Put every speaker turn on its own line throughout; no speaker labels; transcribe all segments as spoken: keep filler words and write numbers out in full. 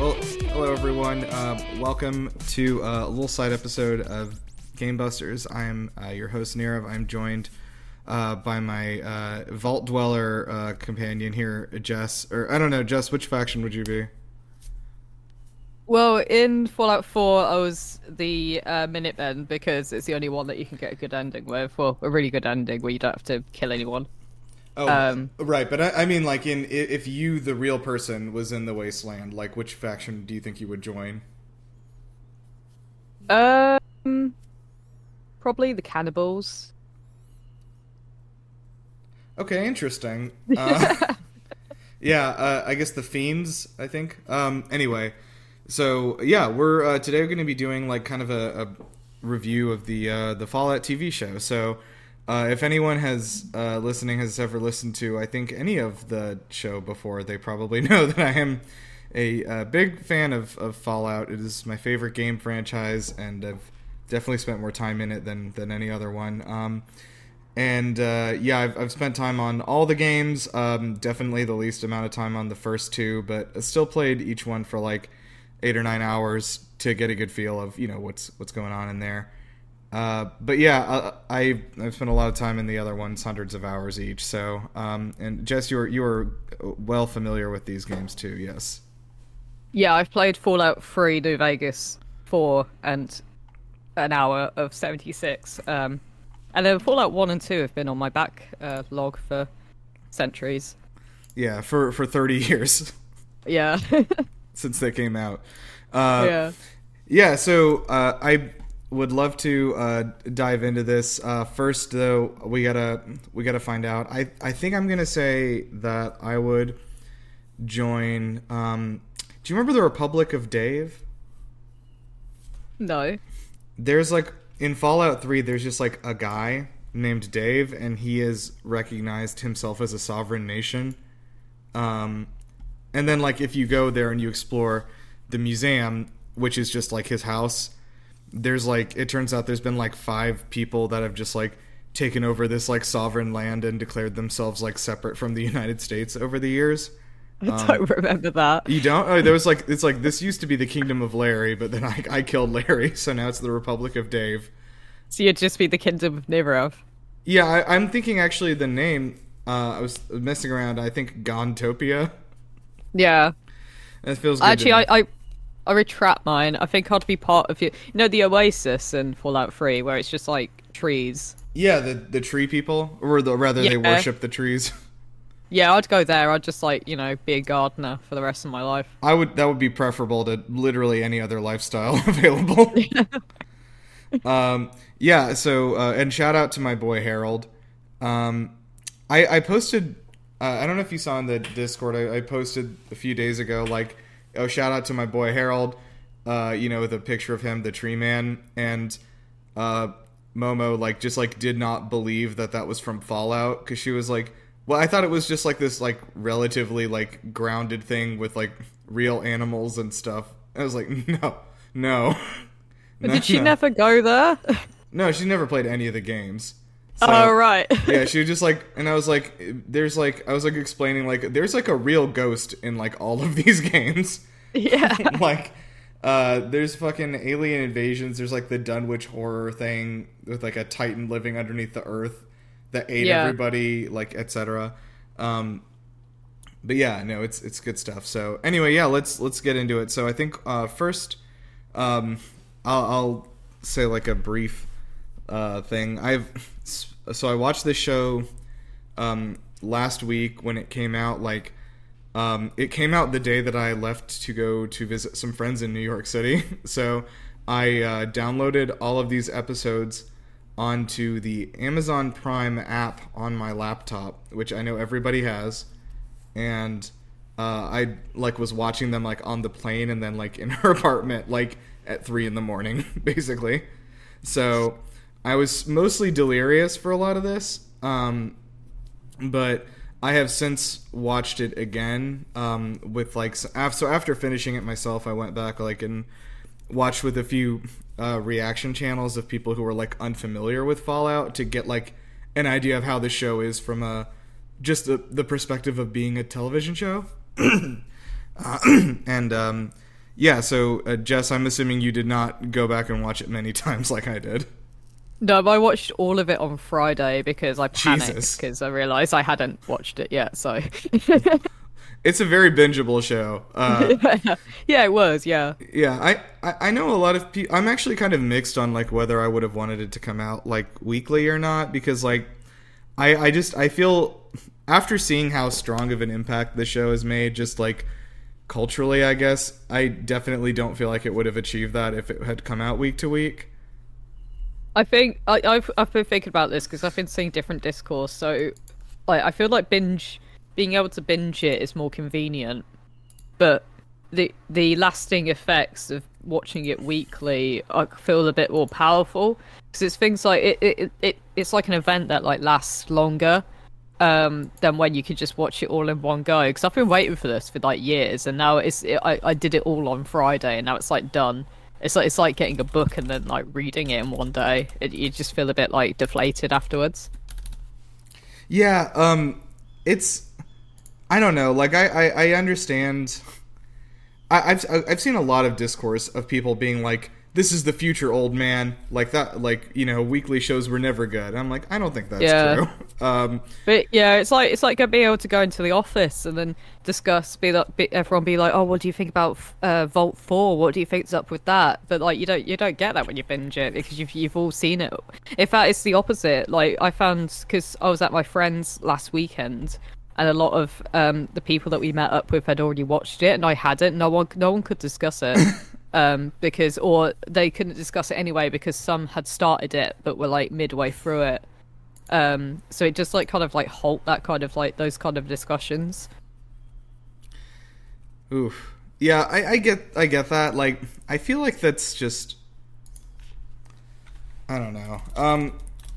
Well, hello everyone. Uh, welcome to uh, a little side episode of Game Busters. I'm uh, your host Nirav. I'm joined uh, by my uh, Vault Dweller uh, companion here, Jess. Or I don't know, Jess. Which faction would you be?
Well, in Fallout four, I was the uh, Minutemen because it's the only one that you can get a good ending with. Well, a really good ending where you don't have to kill anyone.
Oh, um, right. But I, I mean, like, in if you, the real person, was in the Wasteland, like, which faction do you think you would join?
Um, probably the Cannibals.
Okay, interesting. Uh, yeah, uh, I guess the Fiends, I think. Um, anyway, so, yeah, we're, uh, today we're going to be doing, like, kind of a, a review of the, uh, the Fallout T V show, so... Uh, if anyone has uh, listening has ever listened to, I think, any of the show before, they probably know that I am a, a big fan of, of Fallout. It is my favorite game franchise, and I've definitely spent more time in it than, than any other one. Um, and uh, yeah, I've, I've spent time on all the games, um, definitely the least amount of time on the first two, but I still played each one for like eight or nine hours to get a good feel of, you know, what's what's going on in there. Uh, but yeah, uh, I I've spent a lot of time in the other ones, hundreds of hours each. So, um, and Jess, you were you were well familiar with these games too, yes?
Yeah, I've played Fallout three New Vegas four and an hour of seventy-six. Um, and then Fallout one and two have been on my back uh, log for centuries.
Yeah, for for thirty years.
Yeah.
Since they came out. Uh,
yeah.
Yeah. So uh, I. would love to uh, dive into this. Uh, first, though, we gotta we gotta find out. I I think I'm gonna say that I would join. Um, do you remember the Republic of Dave?
No.
There's like in Fallout three. There's just like a guy named Dave, and he has recognized himself as a sovereign nation. Um, and then like if you go there and you explore the museum, which is just like his house. There's like it turns out there's been like five people that have just like taken over this like sovereign land and declared themselves like separate from the United States over the years.
I don't um, remember that.
You don't? Oh, there was like it's like this used to be the Kingdom of Larry, but then I, I killed Larry, so now it's the Republic of Dave.
So you'd just be the Kingdom of Nirav.
Yeah, I, I'm thinking actually the name. Uh, I was messing around. I think Gontopia.
Yeah,
that feels good.
Actually, I. I... I retract mine. I think I'd be part of you. You know the Oasis in Fallout three, where it's just like trees.
Yeah, the the tree people, or the, rather, yeah. They worship the trees.
Yeah, I'd go there. I'd just like you know be a gardener for the rest of my life.
I would. That would be preferable to literally any other lifestyle available. um. Yeah. So, uh, and shout out to my boy Harold. Um, I I posted. Uh, I don't know if you saw in the Discord. I, I posted a few days ago, like. Oh, shout out to my boy Harold, uh, you know, with a picture of him, the tree man, and uh, Momo, like, just, like, did not believe that that was from Fallout, because she was like, well, I thought it was just, like, this, like, relatively, like, grounded thing with, like, real animals and stuff. I was like, no, no.
But
no
did she
no.
never go there?
No, she never played any of the games. So,
oh, right.
Yeah, she was just like, and I was like, there's like, I was like explaining, like, there's like a real ghost in like all of these games.
Yeah.
Like, uh, there's fucking alien invasions. There's like the Dunwich horror thing with like a titan living underneath the earth that ate yeah. everybody, like, et cetera. Um, but yeah, no, it's it's good stuff. So anyway, yeah, let's let's get into it. So I think uh, first, um, I'll, I'll say like a brief uh, thing. I've So I watched this show um, last week when it came out. Like, um, it came out the day that I left to go to visit some friends in New York City. So I uh, downloaded all of these episodes onto the Amazon Prime app on my laptop, which I know everybody has. And uh, I like was watching them like on the plane and then like in her apartment like at three in the morning, basically. So I was mostly delirious for a lot of this, um, but I have since watched it again um, with like so after finishing it myself, I went back like and watched with a few uh, reaction channels of people who were like unfamiliar with Fallout to get like an idea of how the show is from a just the, the perspective of being a television show. uh, and um, yeah, so uh, Jess, I'm assuming you did not go back and watch it many times like I did.
No, but I watched all of it on Friday because I panicked
Jesus.
because I realised I hadn't watched it yet. So
It's a very bingeable show. Uh,
yeah, it was. Yeah,
yeah, I, I, I know a lot of people. I'm actually kind of mixed on like whether I would have wanted it to come out like weekly or not, because like I I just I feel after seeing how strong of an impact the show has made, just like culturally, I guess I definitely don't feel like it would have achieved that if it had come out week to week.
I think I, I've I've been thinking about this because I've been seeing different discourse. So, like, I feel like binge being able to binge it is more convenient, but the the lasting effects of watching it weekly I feel a bit more powerful because it's things like it, it it it's like an event that like lasts longer um than when you could just watch it all in one go. Because I've been waiting for this for like years, and now it's it, I I did it all on Friday, and now it's like done. It's like it's like getting a book and then like reading it in one day. It, you just feel a bit like deflated afterwards.
Yeah, um, it's I don't know. Like I I, I understand. I, I've I've seen a lot of discourse of people being like, "This is the future, old man." Like that. Like, you know, weekly shows were never good. I'm like, I don't think that's
Yeah.
true. Um,
But yeah, it's like it's like being able to go into the office and then discuss, be like, be, everyone be like, "Oh, what do you think about uh, Vault Four? What do you think's up with that?" But like, you don't you don't get that when you binge it because you've you've all seen it. In fact, it's the opposite. Like I found because I was at my friend's last weekend, and a lot of um, the people that we met up with had already watched it, and I hadn't. No one no one could discuss it. um, because or they couldn't discuss it anyway because some had started it but were like midway through it. Um, so it just like kind of like halt that kind of like those kind of discussions.
Oof. Yeah, I, I get I get that. Like, I feel like that's just I don't know. Um,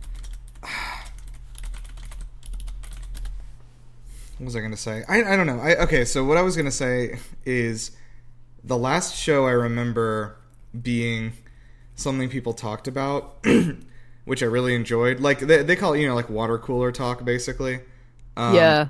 what was I gonna say? I I don't know. I okay. So what I was gonna say is the last show I remember being something people talked about, which I really enjoyed. Like they they call it, you know, like water cooler talk, basically. Um,
yeah.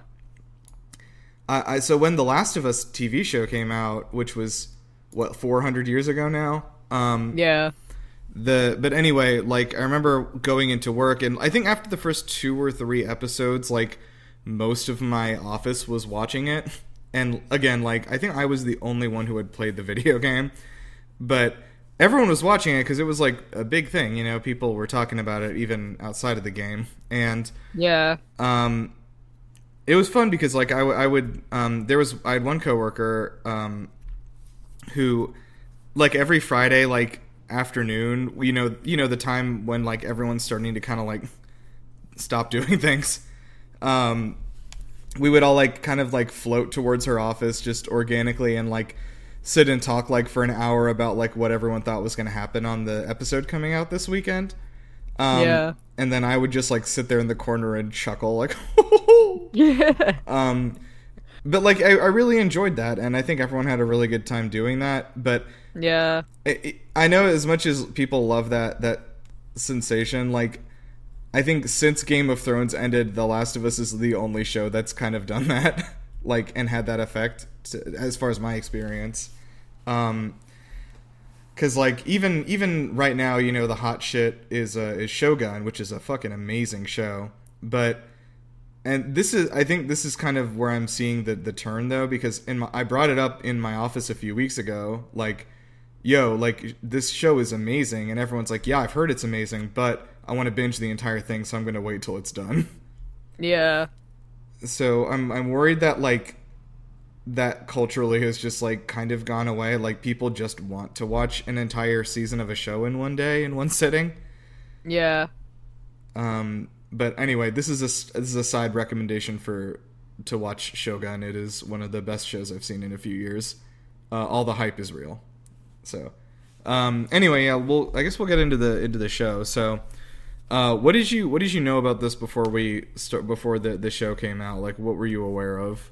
I, I so when the Last of Us T V show came out, which was what four hundred years ago now. Um,
Yeah.
The but anyway, like I remember going into work, and I think after the first two or three episodes, like most of my office was watching it. And again, like I think I was the only one who had played the video game, but everyone was watching it because it was like a big thing. You know, people were talking about it even outside of the game, and
Yeah.
um, it was fun because like I, w- I would um, there was I had one coworker um, who like every Friday like afternoon, you know, you know the time when like everyone's starting to kind of like stop doing things. Um, we would all like kind of like float towards her office just organically and like sit and talk like for an hour about like what everyone thought was going to happen on the episode coming out this weekend. Um,
Yeah.
And then I would just like sit there in the corner and chuckle like,
Yeah.
um, but like I, I really enjoyed that, and I think everyone had a really good time doing that. But
Yeah.
I, I know as much as people love that that sensation, like I think since Game of Thrones ended, The Last of Us is the only show that's kind of done that, like, and had that effect, to, as far as my experience. Um, because like even even right now, you know, the hot shit is uh, is Shogun, which is a fucking amazing show. But and this is I think this is kind of where I'm seeing the the turn though, because in my I brought it up in my office a few weeks ago, like, yo, like this show is amazing, and everyone's like, yeah, I've heard it's amazing, but I want to binge the entire thing, so I'm gonna wait till it's done.
Yeah.
So I'm I'm worried that like that culturally has just like kind of gone away. Like people just want to watch an entire season of a show in one day in one sitting.
Yeah.
Um, but anyway, this is a this is a side recommendation for to watch Shogun. It is one of the best shows I've seen in a few years. Uh, all the hype is real. So, um, anyway, yeah, we'll I guess we'll get into the into the show. So, uh, what did you what did you know about this before we start before the the show came out? Like, what were you aware of?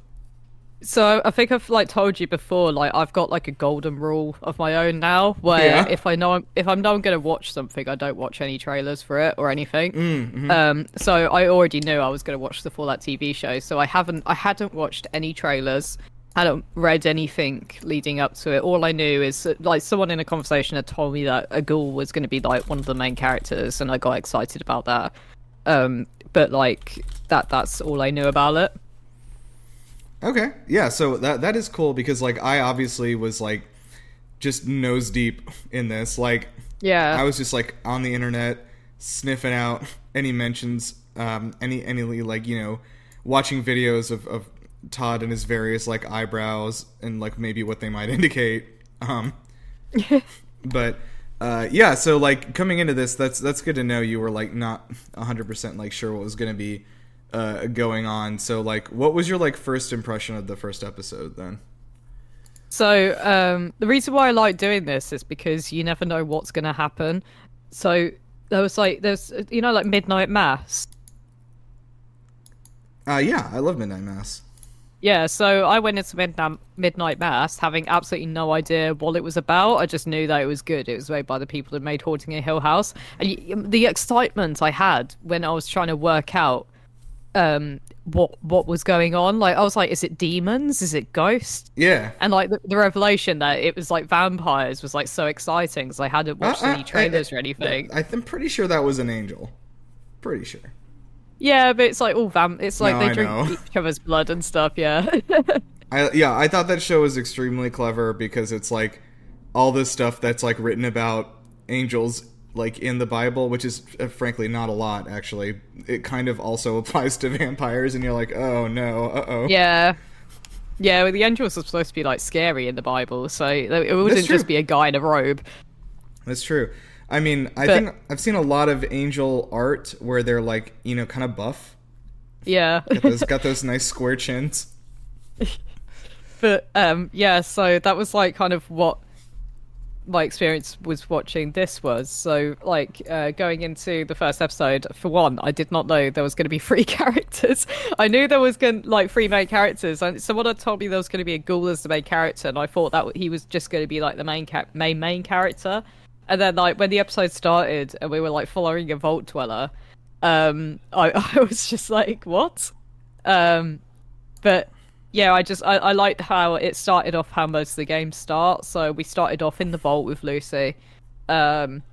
So I think I've like told you before, like I've got like a golden rule of my own now, where
Yeah.
if I know I'm, if I know I'm going to watch something, I don't watch any trailers for it or anything.
Mm-hmm.
Um, so I already knew I was going to watch the Fallout T V show, so I haven't I hadn't watched any trailers hadn't read anything leading up to it. All I knew is that, like, someone in a conversation had told me that a ghoul was going to be like one of the main characters, and I got excited about that. Um, but like that that's all I knew about it.
Okay, yeah, so that that is cool because like I obviously was like just nose deep in this. Like,
yeah,
I was just like on the internet sniffing out any mentions, um, any any like you know, watching videos of, of Todd and his various like eyebrows and like maybe what they might indicate. Um, but uh, yeah, so like coming into this, that's that's good to know. You were like not a hundred percent like sure what was going to be uh, going on. So like, what was your like first impression of the first episode then?
So um, the reason why I like doing this is because you never know what's going to happen. So there was like there's you know like Midnight Mass.
Uh, yeah, I love Midnight Mass.
Yeah, so I went into Midnight, Midnight Mass having absolutely no idea what it was about. I just knew that it was good. It was made by the people that made Haunting in Hill House. And y- the excitement I had when I was trying to work out um, what what was going on. Like, I was like, is it demons? Is it ghosts?
Yeah.
And, like, the, the revelation that it was, like, vampires was, like, so exciting because I hadn't watched
uh,
any trailers
I, I,
or anything.
I, I'm pretty sure that was an angel. Pretty sure.
Yeah, but it's like all vamp. It's like
No,
they
I
drink
know.
each other's blood and stuff. Yeah.
I yeah, I thought that show was extremely clever because it's like all this stuff that's like written about angels like in the Bible, which is uh, frankly not a lot actually. It kind of also applies to vampires, and you're like, oh no, uh oh.
Yeah. Yeah, well, the angels are supposed to be like scary in the Bible, so it wouldn't just be a guy in a robe.
That's true. I mean, I
but,
think I've seen a lot of angel art where they're like, you know, kind of buff.
Yeah.
got, those, got those nice square chins.
But, um, yeah, so that was, like, kind of what my experience was watching this was. So, like, uh, going into the first episode, for one, I did not know there was going to be three characters. I knew there was going like three main characters. And someone had told me there was going to be a ghoul as the main character, and I thought that he was just going to be, like, the main, ca- main, main character. And then, like, when the episode started and we were, like, following a Vault Dweller, um, I, I was just like, what? Um, but, yeah, I just, I, I liked how it started off how most of the games start. So we started off in the vault with Lucy. Um,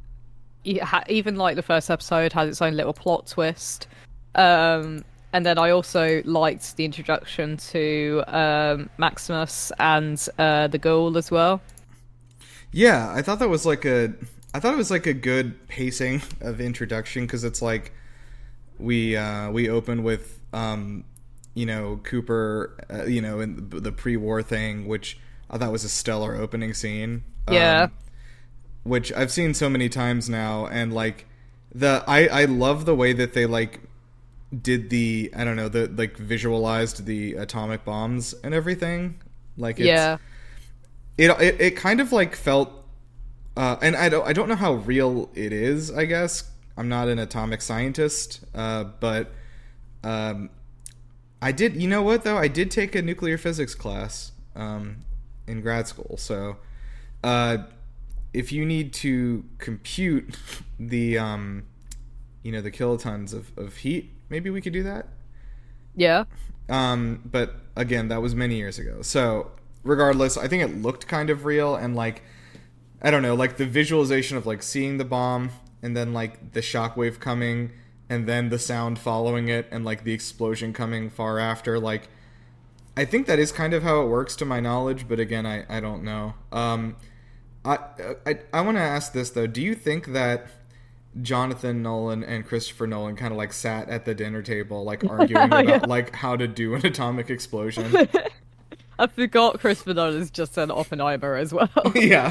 even, like, the first episode has its own little plot twist. Um, and then I also liked the introduction to um, Maximus and uh, the ghoul as well.
Yeah, I thought that was like a, I thought it was like a good pacing of introduction because it's like we uh, we open with um, you know Cooper, uh, you know, in the, the pre-war thing, which I thought was a stellar opening scene.
Yeah,
um, which I've seen so many times now, and like the I I love the way that they like did the I don't know the like visualized the atomic bombs and everything. Like it's,
yeah.
It, it it kind of like felt, uh, and I don't I don't know how real it is. I guess I'm not an atomic scientist, uh, but um, I did. You know what though? I did take a nuclear physics class um, in grad school. So uh, if you need to compute the um, you know the kilotons of, of heat, maybe we could do that.
Yeah.
Um, but again, that was many years ago. So. Regardless, I think it looked kind of real, and like I don't know, like the visualization of like seeing the bomb and then like the shockwave coming and then the sound following it and like the explosion coming far after, like I think that is kind of how it works to my knowledge, but again, I, I don't know. Um, I I, I want to ask this though, do you think that Jonathan Nolan and Christopher Nolan kind of like sat at the dinner table like arguing about
yeah.
like how to do an atomic explosion?
I forgot Christopher Nolan's just an Oppenheimer as well.
Yeah.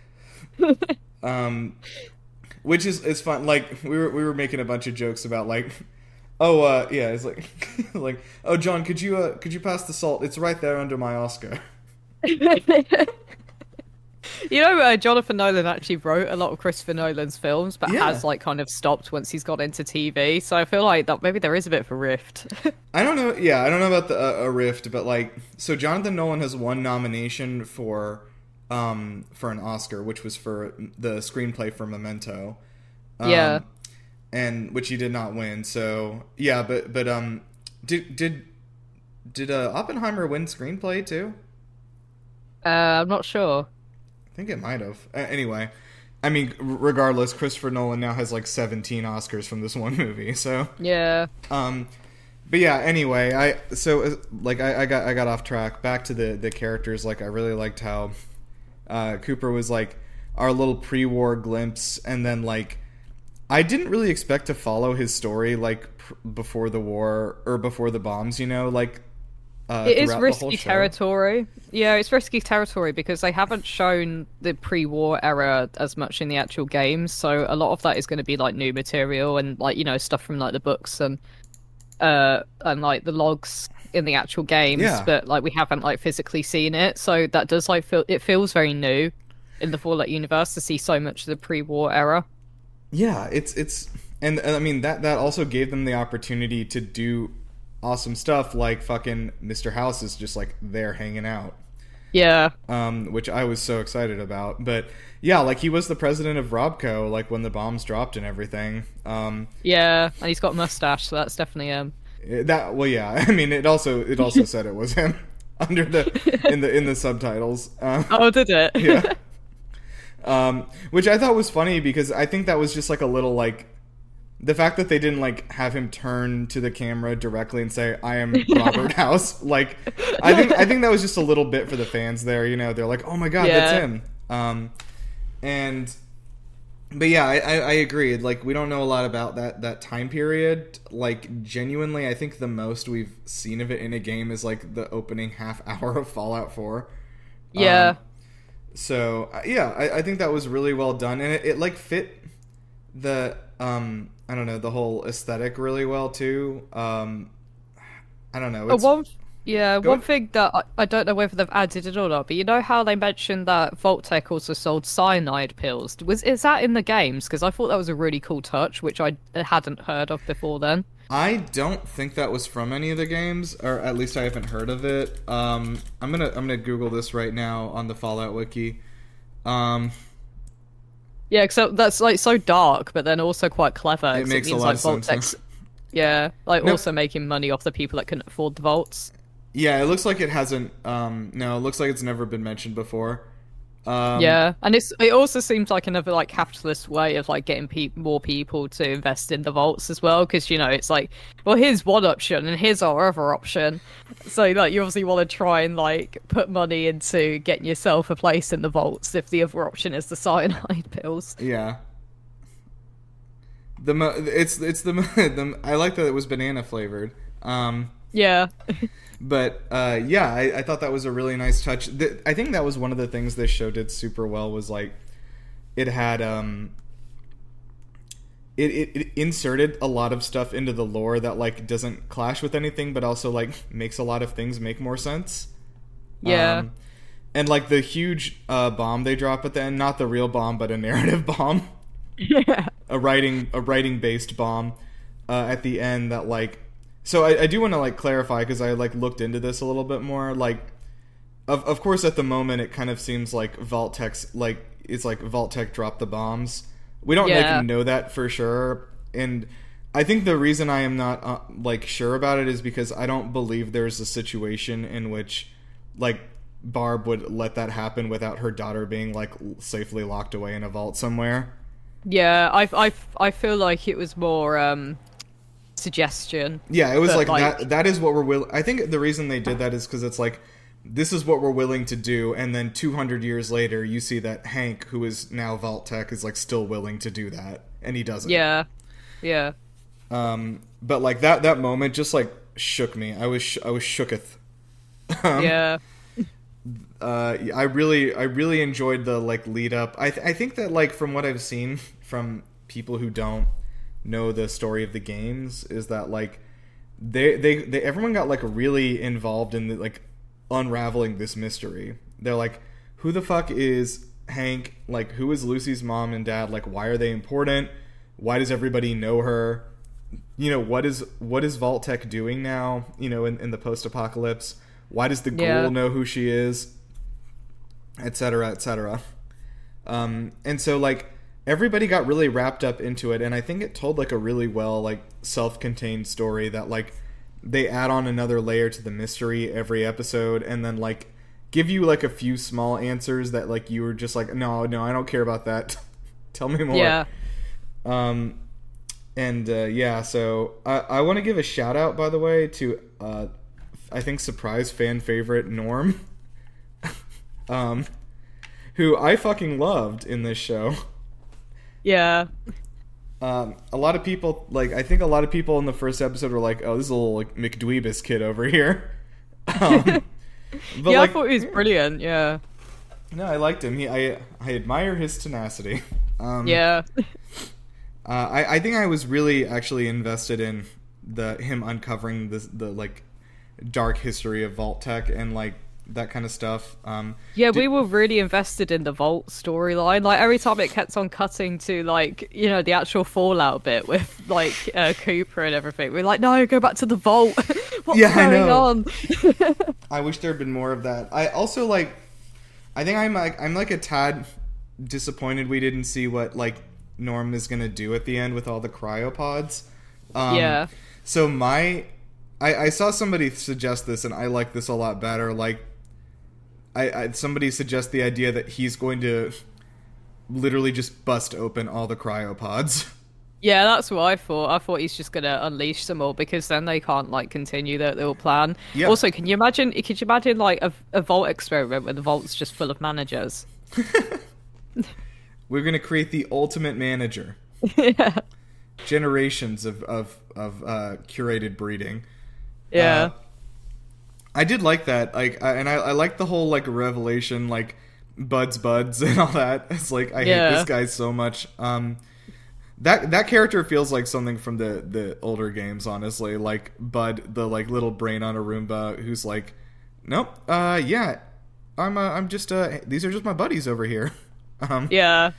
um, which is is fun. Like we were we were making a bunch of jokes about like, oh uh yeah, it's like like oh John, could you uh could you pass the salt? It's right there under my Oscar.
You know, uh, Jonathan Nolan actually wrote a lot of Christopher Nolan's films, but
yeah.
has like kind of stopped once he's got into T V. So I feel like that maybe there is a bit of a rift.
I don't know. Yeah, I don't know about the uh, a rift, but like, so Jonathan Nolan has one nomination for um for an Oscar, which was for the screenplay for Memento. Um,
yeah,
and which he did not win. So yeah, but but um, did did did uh, Oppenheimer win screenplay too?
Uh, I'm not sure.
I think it might have. Uh, anyway, I mean, regardless, Christopher Nolan now has like seventeen Oscars from this one movie. So
yeah.
Um, but yeah. Anyway, I so uh, like I, I got I got off track. Back to the the characters. Like I really liked how uh, Cooper was like our little pre-war glimpse, and then like I didn't really expect to follow his story like pr- before the war or before the bombs. You know, like. Uh,
it is risky territory. Yeah, it's risky territory because they haven't shown the pre-war era as much in the actual games, so a lot of that is going to be like new material and like you know stuff from like the books and uh and like the logs in the actual games.
Yeah.
But like we haven't like physically seen it, so that does like feel it feels very new in the Fallout universe to see so much of the pre-war era.
Yeah, it's it's and, and I mean that that also gave them the opportunity to do awesome stuff like fucking Mister House is just like there hanging out.
Yeah.
Um, which I was so excited about. But yeah, like he was the president of Robco, like when the bombs dropped and everything. Um,
yeah, and he's got a mustache, so that's definitely him.
That well, yeah. I mean, it also it also said it was him under the in the in the subtitles. Um,
oh, did it?
Yeah. Um, which I thought was funny because I think that was just like a little like. The fact that they didn't like have him turn to the camera directly and say, "I am Robert House," like I think I think that was just a little bit for the fans there. You know, they're like, "Oh my god,
yeah.
that's him." Um, and but yeah, I, I, I agree. Like we don't know a lot about that that time period. Like genuinely, I think the most we've seen of it in a game is like the opening half hour of Fallout four.
Yeah.
Um, so yeah, I, I think that was really well done, and it, it like fit the. Um, I don't know, the whole aesthetic really well too. Um, I don't know. It's...
Uh, one, yeah,
Go
one
ahead.
thing that I, I don't know whether they've added it or not, but you know how they mentioned that Vault-Tec also sold cyanide pills? Was is that in the games? Because I thought that was a really cool touch, which I hadn't heard of before then.
I don't think that was from any of the games, or at least I haven't heard of it. Um, I'm gonna I'm gonna Google this right now on the Fallout wiki. Um,
Yeah, because that's like so dark, but then also quite clever.
It makes
it
a
means,
lot
like,
of sense,
Vault-Tec's-
huh?
Yeah, like
No.
also making money off the people that couldn't afford the vaults.
yeah, it looks like it hasn't. Um, no, it looks like it's never been mentioned before. Um,
Yeah, and it's it also seems like another like capitalist way of like getting pe- more people to invest in the vaults as well, because you know it's like, well, here's one option and here's our other option, so like you obviously want to try and like put money into getting yourself a place in the vaults if the other option is the cyanide pills.
Yeah. The mo- it's it's the, the I like that it was banana flavored. Um,
Yeah.
But uh, yeah, I, I thought that was a really nice touch. The, I think that was one of the things this show did super well was like it had um, it, it it inserted a lot of stuff into the lore that like doesn't clash with anything, but also like makes a lot of things make more sense.
Yeah.
Um, and like the huge uh, bomb they drop at the end, not the real bomb, but a narrative bomb,
Yeah.
a writing a writing based bomb uh, at the end that like. So I, I do want to like clarify because I like looked into this a little bit more. Like, of of course, at the moment it kind of seems like Vault-Tec's like it's like Vault-Tec dropped the bombs. We don't
Yeah.
like know that for sure, and I think the reason I am not uh, like sure about it is because I don't believe there's a situation in which like Barb would let that happen without her daughter being like safely locked away in a vault somewhere.
Yeah, I, I, I feel like it was more um, suggestion.
Yeah, it was
But,
like,
like-
that. That is what we're will. I think the reason they did that is because it's like, this is what we're willing to do, and then two hundred years later, you see that Hank, who is now Vault-Tec, is like still willing to do that, and he doesn't.
Yeah, yeah.
Um, but like that that moment just like shook me. I was sh- I was shooketh. Um,
Yeah.
uh, I really, I really enjoyed the like lead up. I, th- I think that like from what I've seen from people who don't know the story of the games is that like they, they, they everyone got like really involved in the, like unraveling this mystery. They're like, who the fuck is Hank? Like, who is Lucy's mom and dad? Like, why are they important? Why does everybody know her? You know, what is what is Vault-Tec doing now? You know, in, in the post-apocalypse. Why does the ghoul
Yeah.
know who she is? Etc. Etc. Um, and so like everybody got really wrapped up into it, and I think it told like a really well like self-contained story that like they add on another layer to the mystery every episode, and then like give you like a few small answers that like you were just like, no, no, I don't care about that. Tell me more.
Yeah.
Um, and uh, yeah, so I, I want to give a shout out, by the way, to uh, I think surprise fan favorite Norm, um, who I fucking loved in this show.
Yeah.
Um, a lot of people, like, I think a lot of people in the first episode were like, oh, this is a little, like, McDweebus kid over here. Um, but,
yeah,
like,
I thought he was brilliant, yeah.
No, I liked him. He, I, I admire his tenacity. Um,
yeah.
uh, I, I think I was really actually invested in the him uncovering the, the, like, dark history of Vault-Tec and, like, that kind of stuff. Um,
yeah,
did...
we were really invested in the Vault storyline. Like, every time it kept on cutting to, like, you know, the actual Fallout bit with, like, uh, Cooper and everything, we're like, no, go back to the Vault. What's
yeah,
going
I know.
on?
I wish there had been more of that. I also, like, I think I'm, like, I'm, like, a tad disappointed we didn't see what, like, Norm is gonna do at the end with all the cryopods. Um,
yeah.
So my... I, I saw somebody suggest this, and I like this a lot better, like, I, I somebody suggest the idea that he's going to literally just bust open all the cryopods.
Yeah, that's what I thought. I thought he's just gonna unleash them all because then they can't like continue their little plan.
Yeah.
Also, can you imagine? Could you imagine like a, a vault experiment where the vault's just full of managers?
We're gonna create the ultimate manager.
yeah.
Generations of of of uh, curated breeding.
Yeah.
Uh, I did like that, like, I, and I, I like the whole like revelation, like buds, buds, and all that. It's like I
yeah.
hate this guy so much. Um, that that character feels like something from the the older games, honestly. Like Bud, the like little brain on a Roomba, who's like, nope, uh, yeah, I'm uh, I'm just uh, these are just my buddies over here. um,
yeah.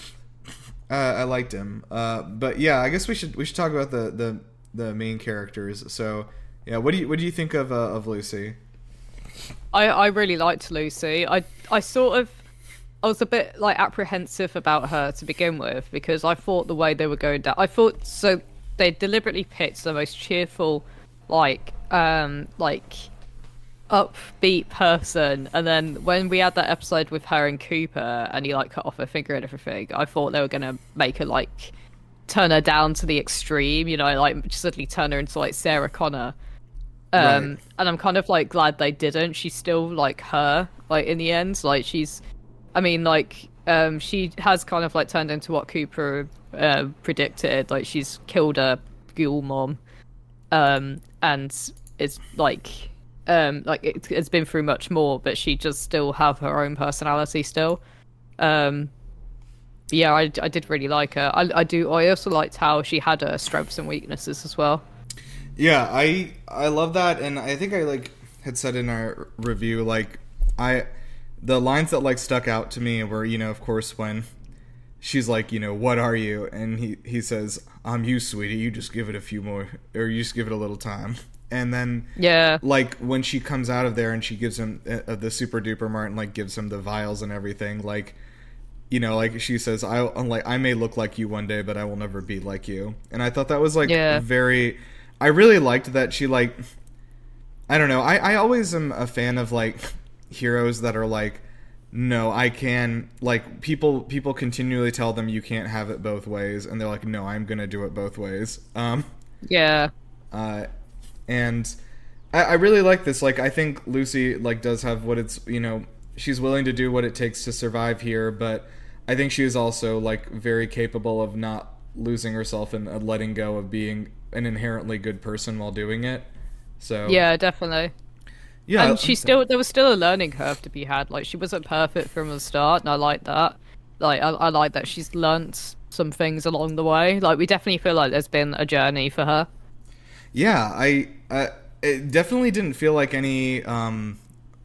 uh, I liked him, uh, but yeah, I guess we should we should talk about the the the main characters. So. Yeah, what do you what do you think of uh, of Lucy?
I, I really liked Lucy. I I sort of I was a bit like apprehensive about her to begin with because I thought the way they were going down. I thought so they deliberately picked the most cheerful, like um like upbeat person, and then when we had that episode with her and Cooper, and he like cut off her finger and everything, I thought they were gonna make her like turn her down to the extreme, you know, like suddenly turn her into like Sarah Connor. Um, right. And I'm kind of like glad they didn't. She's still like her, like in the end, like she's, I mean, like um, she has kind of like turned into what Cooper uh, predicted. Like she's killed her ghoul mom, um, and it's like, um, like it, it's been through much more, but she does still have her own personality still. Um, yeah, I, I did really like her. I, I do. I also liked how she had her strengths and weaknesses as well.
Yeah, I I love that, and I think I like had said in our review, like I the lines that like stuck out to me were, you know, of course when she's like, you know, what are you? And he he says, I'm you, sweetie. You just give it a few more, or you just give it a little time. And then
yeah,
like when she comes out of there and she gives him uh, the super duper Martin, like gives him the vials and everything, like. You know, like she says, I like I may look like you one day, but I will never be like you. And I thought that was like yeah. very. I really liked that she like. I don't know. I I always am a fan of like heroes that are like, no, I can like people people continually tell them you can't have it both ways, and they're like, no, I'm gonna do it both ways. Um.
Yeah.
Uh, and I, I really like this. Like I think Lucy like does have what it's you know she's willing to do what it takes to survive here, but. I think she is also like very capable of not losing herself and uh, letting go of being an inherently good person while doing it. So
yeah, definitely.
Yeah,
and she still there was still a learning curve to be had. Like she wasn't perfect from the start, and I like that. Like I, I like that she's learnt some things along the way. Like we definitely feel like there's been a journey for her.
Yeah, I, I it definitely didn't feel like any. Um,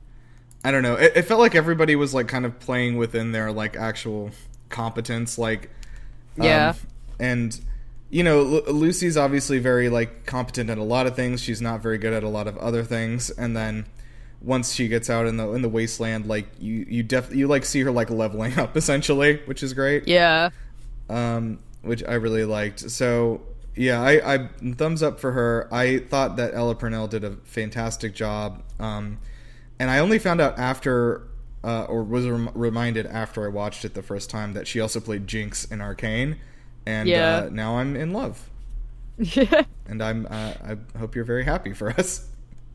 I don't know. It, it felt like everybody was like kind of playing within their like actual competence, like um,
yeah.
And you know, L- Lucy's obviously very like competent at a lot of things. She's not very good at a lot of other things. And then once she gets out in the in the wasteland, like you you def you like see her like leveling up essentially, which is great.
Yeah.
Um, which I really liked. So Yeah, I, I thumbs up for her. I thought that Ella Purnell did a fantastic job, um, and I only found out after, uh, or was rem- reminded after I watched it the first time, that she also played Jinx in Arcane, and
yeah.
uh, now I'm in love.
Yeah.
And I'm. Uh, I hope you're very happy for us.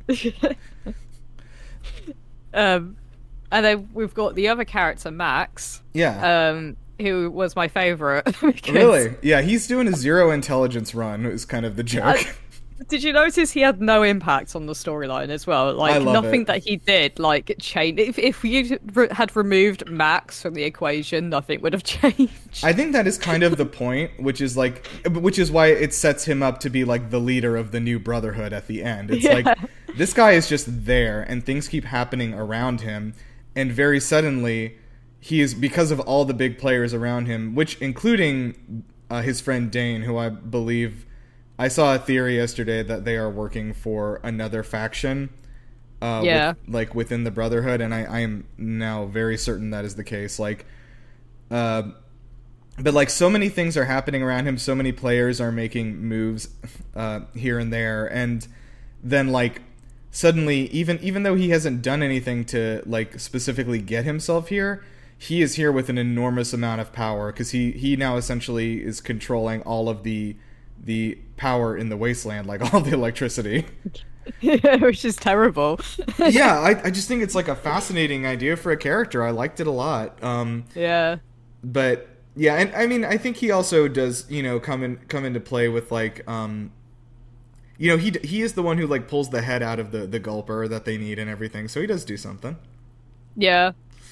um, and then we've got the other character, Max.
Yeah.
Um. Who was my favorite?
Really? Yeah, he's doing a zero intelligence run. Is kind of the joke.
Uh, did you notice he had no impact on the storyline as well? Like
I love
nothing
it.
that he did, like changed. If if you re- had removed Max from the equation, nothing would have changed.
I think that is kind of the point, which is like, which is why it sets him up to be like the leader of the new Brotherhood at the end. It's
Yeah.
like this guy is just there, and things keep happening around him, and very suddenly. He is, because of all the big players around him, which including uh, his friend Dane, who I believe, I saw a theory yesterday that they are working for another faction, uh,
Yeah.
with, like within the Brotherhood, and I, I am now very certain that is the case. Like, uh, but like so many things are happening around him, so many players are making moves uh, here and there, and then like suddenly, even even though he hasn't done anything to like specifically get himself here. He is here with an enormous amount of power because he, he now essentially is controlling all of the the power in the wasteland, like all the electricity.
Which is terrible.
Yeah, I, I just think it's like a fascinating idea for a character. I liked it a lot. Um,
Yeah.
But yeah, and I mean, I think he also does, you know, come in come into play with like, um, you know, he he is the one who like pulls the head out of the the gulper that they need and everything. So he does do something.
Yeah.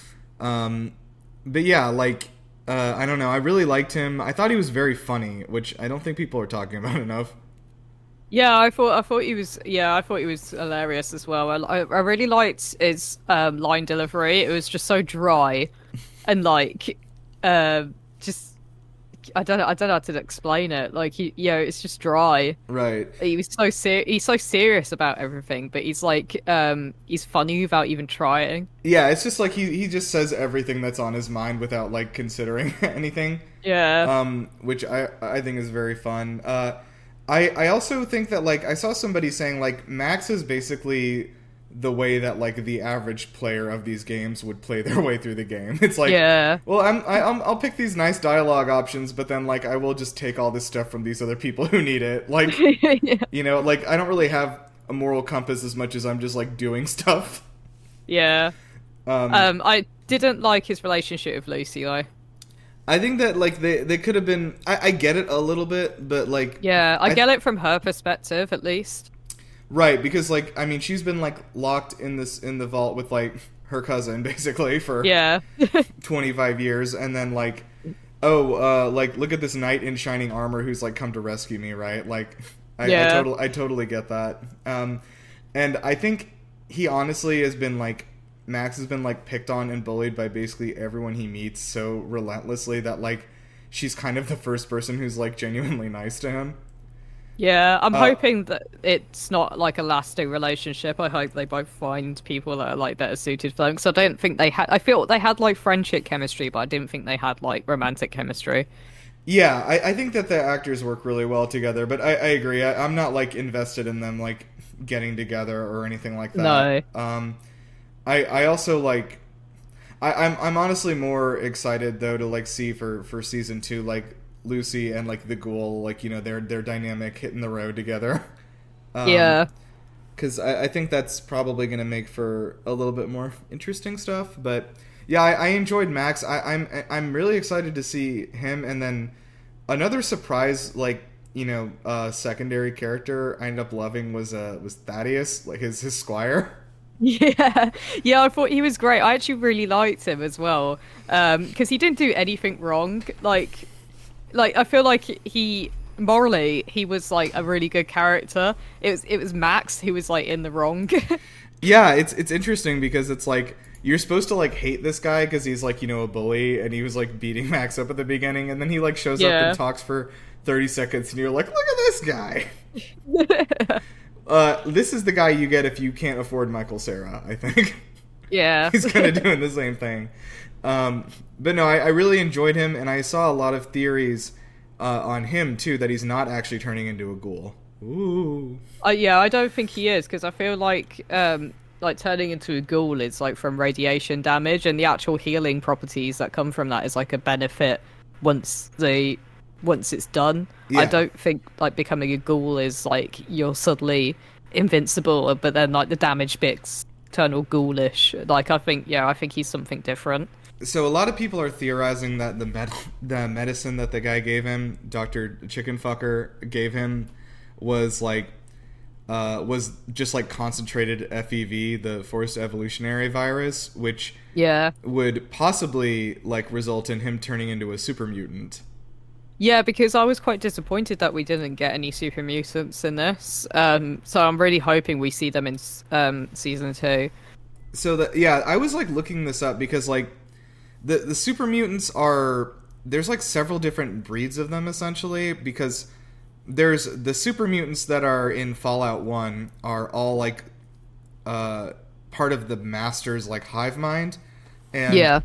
Um, but yeah, like, uh, I don't know. I really liked him. I thought he was very funny, which I don't think people are talking about enough.
Yeah, I thought I thought he was. Yeah, I thought he was hilarious as well. I, I really liked his um, line delivery. It was just so dry, and like, uh, just I don't know. I don't know how to explain it. Like, he, you know, it's just dry.
Right.
He was so ser- He's so serious about everything, but he's like, um, he's funny without even trying.
Yeah, it's just like he he just says everything that's on his mind without like considering anything.
Yeah.
Um, which I I think is very fun. Uh, I I also think that like I saw somebody saying like Max is basically the way that like the average player of these games would play their way through the game. It's like,
yeah.
well, I'm, I, I'm I'll pick these nice dialogue options, but then like I will just take all this stuff from these other people who need it. Like,
Yeah.
you know, like I don't really have a moral compass as much as I'm just like doing stuff.
Yeah.
Um,
Um, I didn't like his relationship with Lucy though.
I think that like they they could have been. I, I get it a little bit, but like
Yeah, I,
I
get it from her perspective at least.
right, because like I mean she's been like locked in this in the vault with like her cousin basically for
Yeah.
twenty-five years, and then like oh uh like look at this knight in shining armor who's like come to rescue me, right? Like I,
Yeah.
I totally I totally get that. Um and I think he honestly has been like Max has been like picked on and bullied by basically everyone he meets so relentlessly that like she's kind of the first person who's like genuinely nice to him.
Yeah, I'm
Uh,
hoping that it's not like a lasting relationship. I hope they both find people that are like better suited for them. Because I don't think they had. I feel they had like friendship chemistry, but I didn't think they had like romantic chemistry.
Yeah, I, I think that the actors work really well together, but I, I agree. I, I'm not like invested in them like getting together or anything like that.
No.
Um, I I also like. I, I'm I'm honestly more excited though to like see for, for season two like Lucy and like the ghoul, like, you know, their their dynamic hitting the road together. Um,
Yeah.
because I, I think that's probably going to make for a little bit more interesting stuff. But yeah, I, I enjoyed Max. I, I'm I'm really excited to see him, and then another surprise, like, you know, uh, secondary character I ended up loving was uh was Thaddeus, like his his squire.
Yeah, yeah, I thought he was great. I actually really liked him as well, um, because he didn't do anything wrong. Like, like I feel like he morally he was like a really good character. It was it was Max who was like in the wrong.
Yeah, it's it's interesting because it's like you're supposed to like hate this guy because he's like, you know, a bully, and he was like beating Max up at the beginning, and then he like shows up
Yeah.
and talks for thirty seconds, and you're like, look at this guy. Uh, this is the guy you get if you can't afford Michael Cera, I think.
Yeah,
He's kind of doing the same thing. Um, but no, I, I really enjoyed him, and I saw a lot of theories uh, on him too that he's not actually turning into a ghoul. Ooh.
Uh, yeah, I don't think he is, because I feel like um, like turning into a ghoul is like from radiation damage, and the actual healing properties that come from that is like a benefit once the once it's done. Yeah. I don't think like becoming a ghoul is like you're suddenly invincible, but then like the damage bits turn all ghoulish. Like I think, yeah, I think he's something different.
So a lot of people are theorizing that the med- the medicine that the guy gave him, Doctor Chickenfucker gave him, was like uh, was just like concentrated F E V, the forced evolutionary virus, which
yeah
would possibly like result in him turning into a super mutant.
Yeah, because I was quite disappointed that we didn't get any super mutants in this. Um, so I'm really hoping we see them in um, season two.
So the, yeah, I was like looking this up because like the the super mutants are, there's like several different breeds of them essentially, because there's the super mutants that are in Fallout one are all like uh, part of the Master's like hive mind, and
yeah.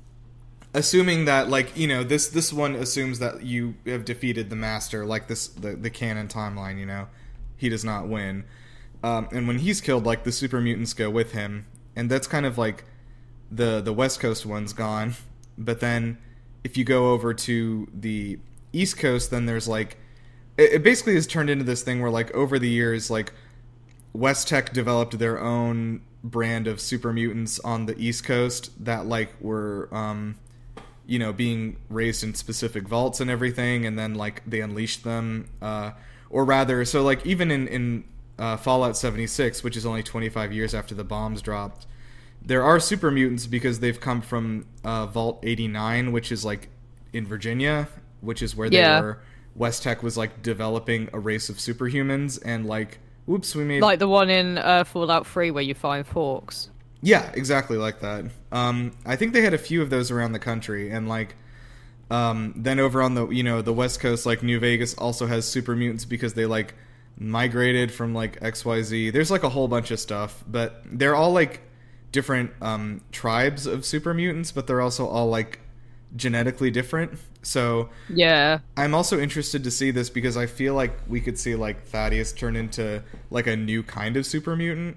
Assuming that, like, you know, this this one assumes that you have defeated the Master, like this the, the canon timeline, you know. He does not win. Um, and when he's killed, like, the super mutants go with him. And that's kind of like the, the West Coast one's gone. But then if you go over to the East Coast, then there's, like... It, it basically has turned into this thing where, like, over the years, like, West Tech developed their own brand of super mutants on the East Coast that, like, were... Um, you know, being raised in specific vaults and everything, and then, like, they unleashed them, uh, or rather, so, like, even in, in uh, Fallout seventy-six, which is only twenty-five years after the bombs dropped, there are super mutants because they've come from uh, Vault eighty-nine, which is, like, in Virginia, which is where
yeah.
they were, West Tech was, like, developing a race of superhumans, and, like, whoops, we made...
Like the one in uh, Fallout three where you find forks.
Yeah, exactly like that. Um, I think they had a few of those around the country, and like, um, then over on the you know the West Coast, like New Vegas also has super mutants because they like migrated from like X Y Z. There's like a whole bunch of stuff, but they're all like different um, tribes of super mutants, but they're also all like genetically different. So
yeah,
I'm also interested to see this because I feel like we could see like Thaddeus turn into like a new kind of super mutant.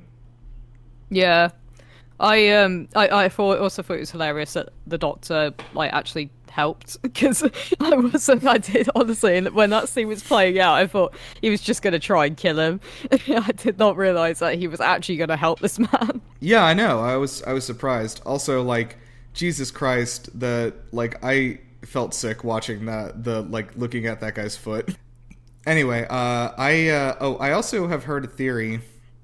Yeah. I um I, I thought also thought it was hilarious that the Doctor like actually helped, because I wasn't I did honestly when that scene was playing out I thought he was just gonna try and kill him. I did not realize that he was actually gonna help this man.
Yeah, I know. I was I was surprised. Also, like, Jesus Christ, the like I felt sick watching that the like looking at that guy's foot. Anyway, uh, I uh, oh I also have heard a theory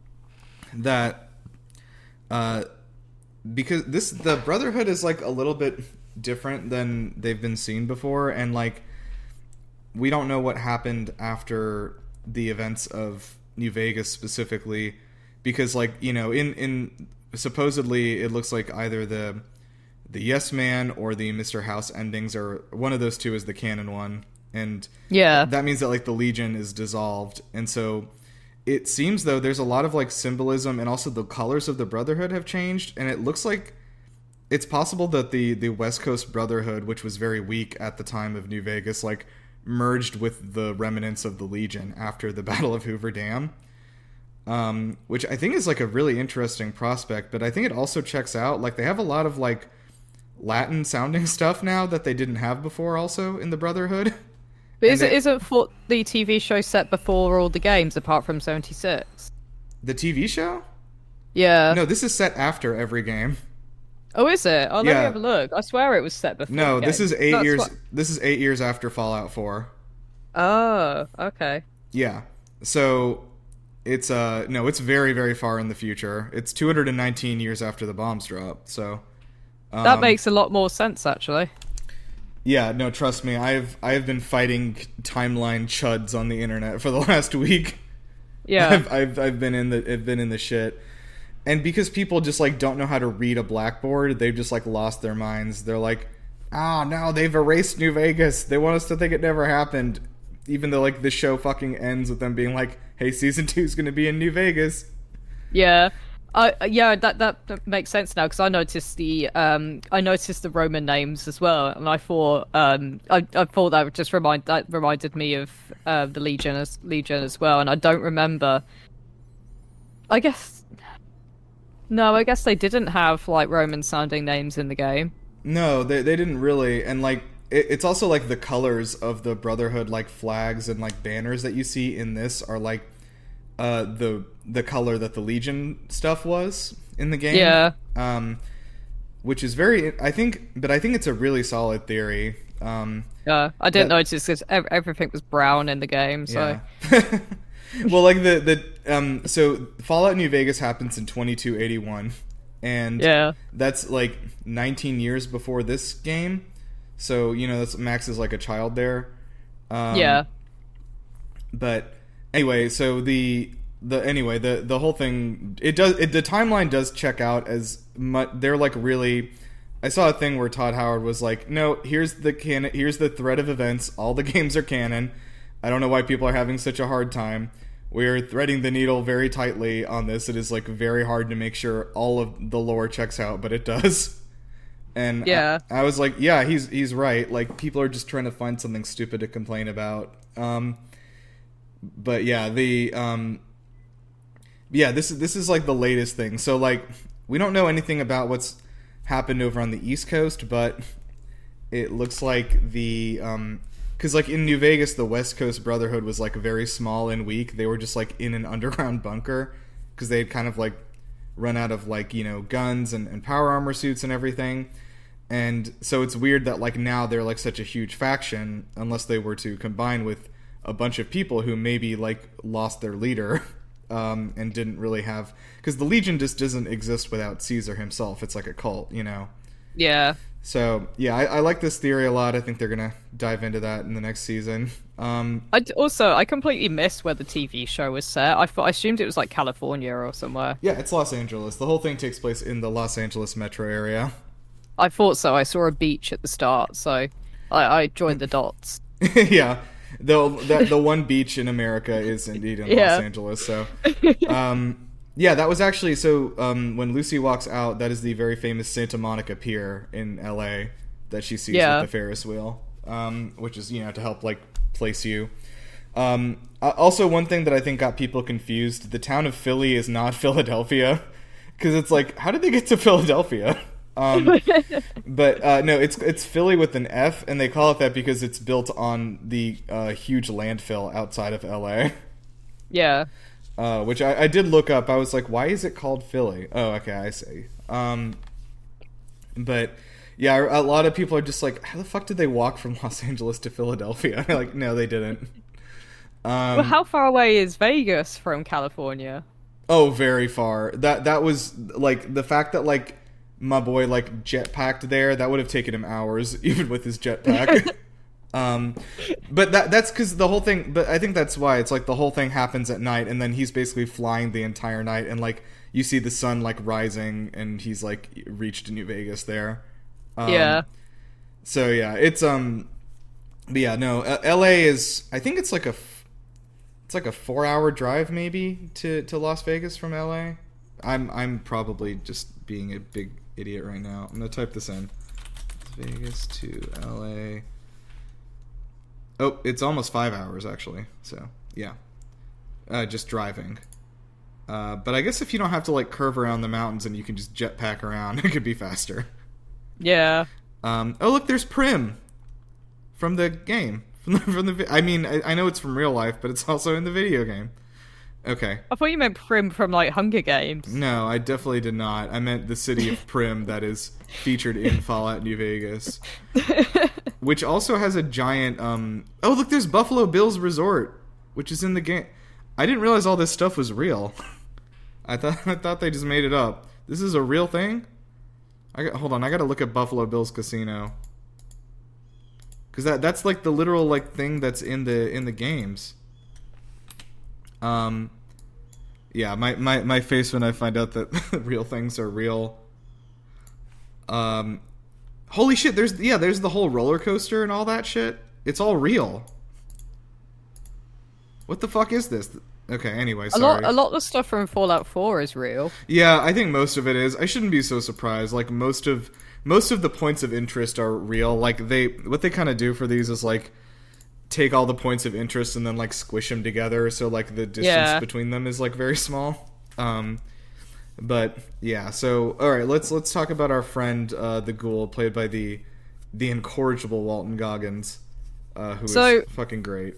that uh. because this the Brotherhood is like a little bit different than they've been seen before, and like we don't know what happened after the events of New Vegas specifically, because like you know in in supposedly it looks like either the the Yes Man or the Mister House endings, or one of those two is the canon one, and
yeah,
that means that like the Legion is dissolved, and so it seems, though, there's a lot of, like, symbolism, and also the colors of the Brotherhood have changed, and it looks like it's possible that the, the West Coast Brotherhood, which was very weak at the time of New Vegas, like, merged with the remnants of the Legion after the Battle of Hoover Dam, um, which I think is, like, a really interesting prospect, but I think it also checks out. Like, they have a lot of, like, Latin-sounding stuff now that they didn't have before also in the Brotherhood.
But is it, isn't for the T V show set before all the games, apart from seventy-six?
The T V show?
Yeah.
No, this is set after every game.
Oh, is it? Oh, let
yeah.
me have a look. I swear it was set before.
No,
the
this
games.
is eight
That's
years.
what...
This is eight years after Fallout four.
Oh, okay.
Yeah. So it's uh no, it's very very far in the future. It's two hundred nineteen years after the bombs dropped. So um,
that makes a lot more sense, actually.
Yeah, no, trust me. I've I've been fighting timeline chuds on the internet for the last week.
Yeah,
I've I've, I've been in the I've been in the shit, and because people just like don't know how to read a blackboard, they've just like lost their minds. They're like, ah, oh, no, they've erased New Vegas. They want us to think it never happened, even though like the show fucking ends with them being like, hey, season two is going to be in New Vegas.
Yeah. Uh, yeah, that, that that makes sense now because I noticed the um I noticed the Roman names as well, and I thought um I, I thought that would just remind that reminded me of uh, the Legion as Legion as well, and I don't remember. I guess no, I guess they didn't have like Roman sounding names in the game.
No, they they didn't really, and like it, it's also like the colors of the Brotherhood like flags and like banners that you see in this are like uh the the color that the Legion stuff was in the game.
Yeah.
Um, which is very, I think, but I think it's a really solid theory. Um,
Yeah, I didn't
that,
notice because everything was brown in the game. So.
Yeah. Well, like the the um, so Fallout New Vegas happens in twenty-two eighty-one, and
yeah,
that's like nineteen years before this game. So you know, that's Max is like a child there. Um,
yeah.
But anyway, so the the anyway the the whole thing it does it, the timeline does check out as much. They're like really. I saw a thing where Todd Howard was like, "No, here's the canon. Here's the thread of events. All the games are canon. I don't know why people are having such a hard time. We're threading the needle very tightly on this. It is like very hard to make sure all of the lore checks out, but it does." And
yeah,
I, I was like, "Yeah, he's he's right. Like people are just trying to find something stupid to complain about." Um, but yeah, the um, yeah, this is this is like the latest thing. So like, we don't know anything about what's happened over on the East Coast, but it looks like the um. Because, like, in New Vegas, the West Coast Brotherhood was, like, very small and weak. They were just, like, in an underground bunker. Because they had kind of, like, run out of, like, you know, guns and, and power armor suits and everything. And so it's weird that, like, now they're, like, such a huge faction. Unless they were to combine with a bunch of people who maybe, like, lost their leader. Um, and didn't really have... Because the Legion just doesn't exist without Caesar himself. It's like a cult, you know?
Yeah.
So, yeah, I, I like this theory a lot. I think they're going to dive into that in the next season. Um,
I d- also, I completely missed where the T V show was set. I thought I assumed it was like California or somewhere.
yeah, it's Los Angeles. The whole thing takes place in the Los Angeles metro area.
I thought so. I saw a beach at the start, so I, I joined the dots.
Yeah, the, the the one beach in America is indeed in
Yeah.
Los Angeles. So, um, yeah, that was actually so. Um, when Lucy walks out, that is the very famous Santa Monica Pier in L A that she sees
Yeah.
with the Ferris wheel, um, which is you know to help like place you. Um, uh, also, one thing that I think got people confused: the town of Philly is not Philadelphia, because it's like, how did they get to Philadelphia? Um, but uh, no, it's it's Philly with an F, and they call it that because it's built on the uh, huge landfill outside of L A.
Yeah.
Uh, which I, I did look up. I was like, why is it called Philly? Oh, okay, I see. Um, but yeah, a lot of people are just like, how the fuck did they walk from Los Angeles to Philadelphia? Like, no, they didn't. Um,
Well, how far away is Vegas from California?
Oh, very far. That that was like the fact that like my boy like jetpacked there. That would have taken him hours, even with his jetpack. um, but that that's because the whole thing. But I think that's why it's like the whole thing happens at night, and then he's basically flying the entire night, and like you see the sun like rising, and he's like reached New Vegas there. Um,
Yeah.
So yeah, it's um, but yeah, no, uh, L A is. I think it's like a. It's like a four-hour drive, maybe, to, to Las Vegas from L A. I'm I'm probably just being a big idiot right now. I'm gonna type this in. Las Vegas to L A. Oh, it's almost five hours actually. So yeah, uh, just driving. Uh, but I guess if you don't have to like curve around the mountains and you can just jetpack around, it could be faster.
Yeah.
Um, oh look, there's Prim from the game. From the, from the I mean, I, I know it's from real life, but it's also in the video game. Okay.
I thought you meant Prim from like Hunger Games.
No, I definitely did not. I meant the city of Prim that is featured in Fallout New Vegas, which also has a giant. Um. Oh, look, there's Buffalo Bill's Resort, which is in the game. I didn't realize all this stuff was real. I thought I thought they just made it up. This is a real thing. I got, hold on, I got to look at Buffalo Bill's Casino. Because that that's like the literal like thing that's in the in the games. Um, yeah, my, my, my face when I find out that real things are real. Um, holy shit! There's yeah, there's the whole roller coaster and all that shit. It's all real. What the fuck is this? Okay, anyway,
A
sorry.
lot, a lot of the stuff from Fallout four is real.
Yeah, I think most of it is. I shouldn't be so surprised. Like most of most of the points of interest are real. Like they, what they kind of do for these is like take all the points of interest and then like squish them together, so like the distance
Yeah.
between them is like very small. Um, but yeah, so all right, let's let's talk about our friend uh, the Ghoul, played by the the incorrigible Walton Goggins, uh, who
So-
is fucking great.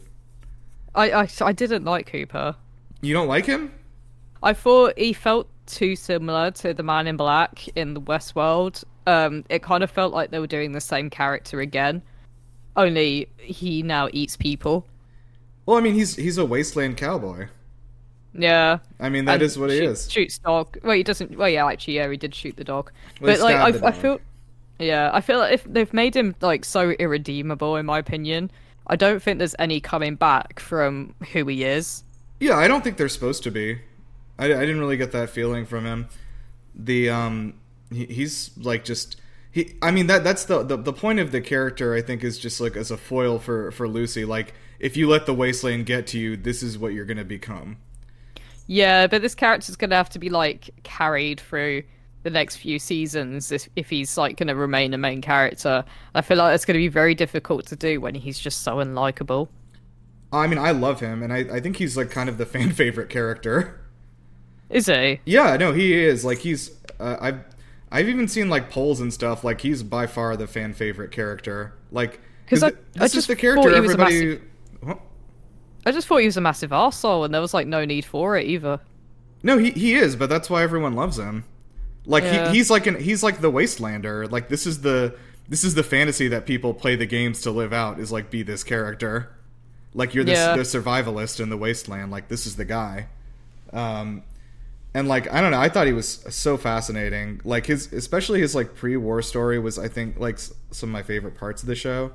I, I, I didn't like Cooper.
You don't like him?
I thought he felt too similar to the Man in Black in the Westworld. Um, it kind of felt like they were doing the same character again, only he now eats people.
Well, I mean, he's he's a wasteland cowboy.
Yeah,
I mean, that
and
is what he
shoot-
is.
Shoots dog. Well, he doesn't. Well, yeah, actually, yeah, he did shoot the dog.
Well, he
but like,
stabbed the
I, I
dog.
feel, yeah, I feel like if they've made him like so irredeemable, in my opinion, I don't think there's any coming back from who he is.
Yeah, I don't think they're supposed to be. I, I didn't really get that feeling from him. The um, he, he's like just he. I mean that that's the, the the point of the character. I think is just like as a foil for for Lucy. Like if you let the wasteland get to you, this is what you're gonna become.
Yeah, but this character's gonna have to be like carried through the next few seasons if, if he's like gonna remain a main character. I feel like it's gonna be very difficult to do when he's just so unlikable.
I mean, I love him, and I I think he's like kind of the fan favorite character.
Is he?
Yeah, no, he is. Like he's uh, I've I've even seen like polls and stuff. Like he's by far the fan favorite character. Like
'Cause I-
th-
I
this is
just
the
thought
character
he was a
everybody.
massive-
Huh?
I just thought he was a massive arsehole and there was like no need for it either.
No, he he is, but that's why everyone loves him. Like
Yeah.
he, he's like an he's like the wastelander. Like this is the this is the fantasy that people play the games to live out, is like be this character. Like you're the,
Yeah.
the survivalist in the wasteland. Like this is the guy. Um, and like I don't know, I thought he was so fascinating. Like his especially his like pre-war story was, I think, like s- some of my favorite parts of the show.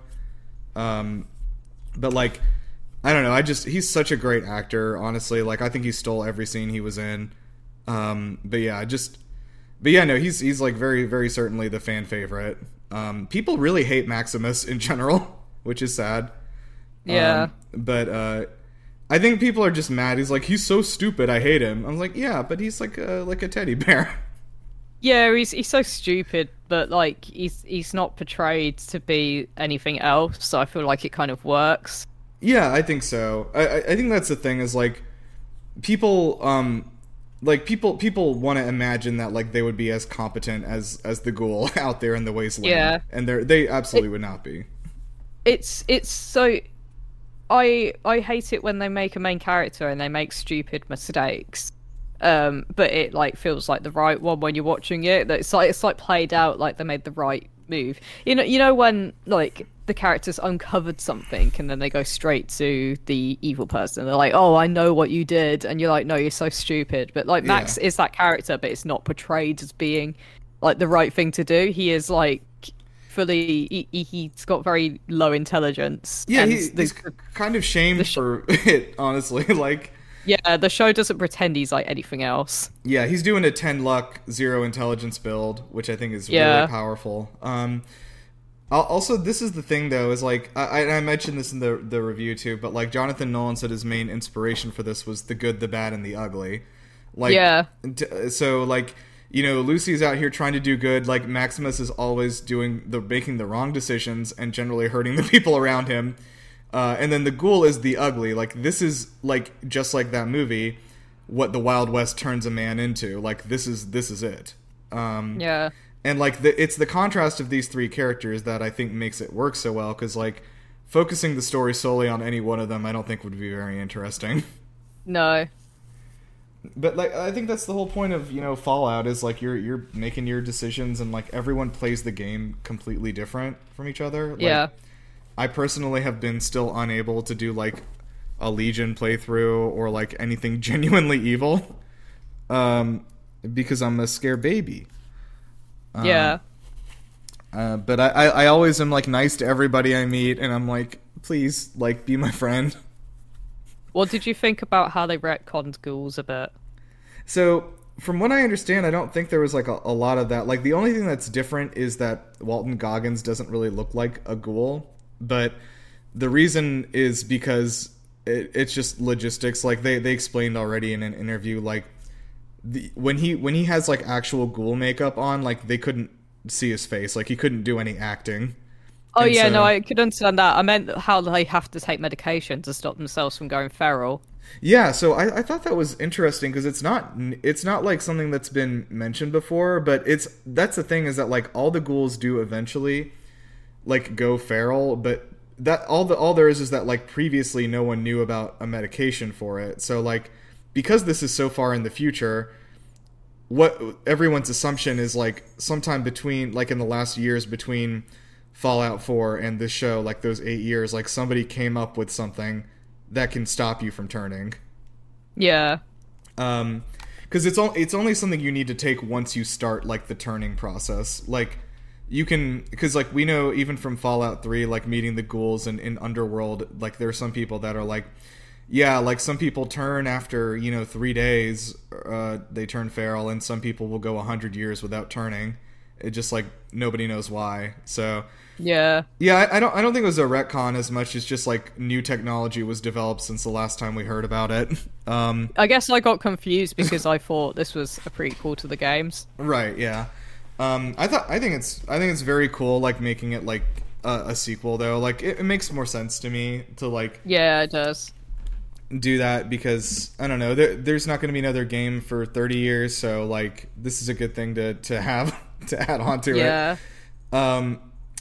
Um, but like I don't know, I just he's such a great actor. Honestly, like I think he stole every scene he was in. Um, but yeah, I just. But yeah, no, he's he's like very very certainly the fan favorite. Um, people really hate Maximus in general, which is sad.
Yeah.
Um, but uh, I think people are just mad. He's like, he's so stupid. I hate him. I'm like, yeah, but he's like a, like a teddy bear.
Yeah, he's he's so stupid, but like he's he's not portrayed to be anything else, so I feel like it kind of works.
Yeah, I think so. I I I think that's the thing, is like people um like people people want to imagine that like they would be as competent as as the Ghoul out there in the wasteland.
Yeah.
And they're they absolutely would not be.
It's it's so I I hate it when they make a main character and they make stupid mistakes. Um, but it like feels like the right one when you're watching it. That It's like it's like played out like they made the right move. You know, you know when like the characters uncovered something and then they go straight to the evil person. They're like, "Oh, I know what you did," and you're like, "No, you're so stupid." But like Max
Yeah.
is that character, but it's not portrayed as being like the right thing to do. He is like fully. He, he- he's got very low intelligence.
Yeah,
and
he,
the-
he's kind of shamed
sh-
for it, honestly. Like,
yeah, the show doesn't pretend he's like anything else.
yeah, he's doing a ten luck, zero intelligence build, which I think is
Yeah.
really powerful. Um, al- also, this is the thing, though, is like, I, I I mentioned this in the, the review, too, but like, Jonathan Nolan said his main inspiration for this was the good, the bad, and the ugly. Like,
Yeah.
t- so, like, you know, Lucy's out here trying to do good. Like, Maximus is always doing the making the wrong decisions and generally hurting the people around him. Uh, and then the Ghoul is the ugly. Like, this is like just like that movie, what the Wild West turns a man into. Like, this is this is it. Um,
Yeah.
and like the, it's the contrast of these three characters that I think makes it work so well. Because like focusing the story solely on any one of them, I don't think would be very interesting.
No.
But like I think that's the whole point of, you know, Fallout, is like you're you're making your decisions and like everyone plays the game completely different from each other. Like,
Yeah.
I personally have been still unable to do like a Legion playthrough or like anything genuinely evil, um, because I'm a scare baby. Um,
Yeah.
Uh, but I, I I always am like nice to everybody I meet, and I'm like, please, like, be my friend.
What did you think about how they retconned ghouls a bit?
So, from what I understand, I don't think there was like a, a lot of that. Like, the only thing that's different is that Walton Goggins doesn't really look like a ghoul, but the reason is because it, it's just logistics. Like they they explained already in an interview, like the when he when he has like actual ghoul makeup on, like they couldn't see his face, like he couldn't do any acting.
Oh
And
yeah,
so-
no, I could understand that. I meant how they have to take medication to stop themselves from going feral.
Yeah, so I, I thought that was interesting because it's not it's not like something that's been mentioned before, but it's that's the thing is that like all the ghouls do eventually like go feral, but that all the all there is is that like previously no one knew about a medication for it. So like because this is so far in the future, what everyone's assumption is like sometime between like in the last years between Fallout four and this show, like those eight years, like somebody came up with something that can stop you from turning.
Yeah.
Um, because it's only it's only something you need to take once you start like the turning process. Like you can, because like we know even from Fallout three, like meeting the ghouls and in Underworld, like there are some people that are like, yeah, like some people turn after you know three days, uh, they turn feral, and some people will go a hundred years without turning. It just like nobody knows why. So.
Yeah.
Yeah, I, I don't. I don't think it was a retcon as much as just like new technology was developed since the last time we heard about it. Um,
I guess I got confused because I thought this was a prequel to the games.
right. Yeah. Um, I thought. I think it's. I think it's very cool. Like making it like a, a sequel though. Like it, it makes more sense to me to like
Yeah, it does.
do that because I don't know. There, there's not going to be another game for thirty years, so like this is a good thing to to have to add on to
Yeah.
it. Um.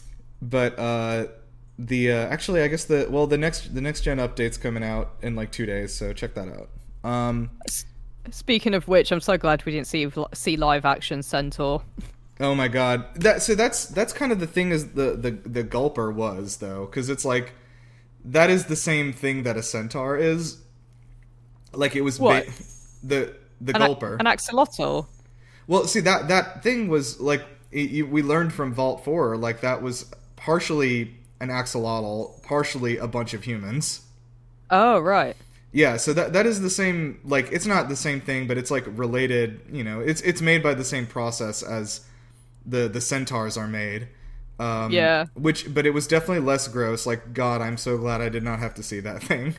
But uh, the uh, actually, I guess the well, the next the next gen update's coming out in like two days, so check that out. Um,
Speaking of which, I'm so glad we didn't see see live action Centaur.
oh my god, that so that's that's kind of the thing as the the the Gulper was though, because it's like that is the same thing that a centaur is. Like it was
What?
Ba- the the
An,
Gulper.
an axolotl.
Well, see that that thing was like it, you, we learned from Vault four, like that was partially an axolotl, partially a bunch of humans.
Oh right.
Yeah, so that that is the same. Like, it's not the same thing, but it's like related. You know, it's it's made by the same process as the the centaurs are made. Um,
Yeah.
Which, but it was definitely less gross. Like, God, I'm so glad I did not have to see that thing.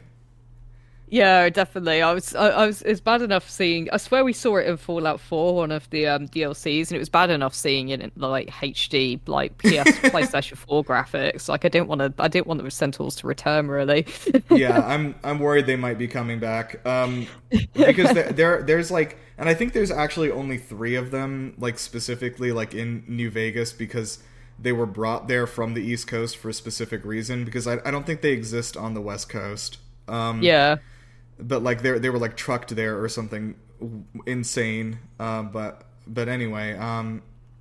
Yeah, definitely. I was, I, I was. It's bad enough seeing. I swear we saw it in Fallout four, one of the um, D L Cs, and it was bad enough seeing it in like H D, like P S PlayStation four graphics. Like I didn't want to. I didn't want the Centaurs to return, really.
Yeah, I'm I'm worried they might be coming back. Um, because there, there there's like, and I think there's actually only three of them, like specifically like in New Vegas because they were brought there from the East Coast for a specific reason. Because I I don't think they exist on the West Coast. Um,
Yeah.
But like they they were like trucked there or something insane. Um, but but anyway, um,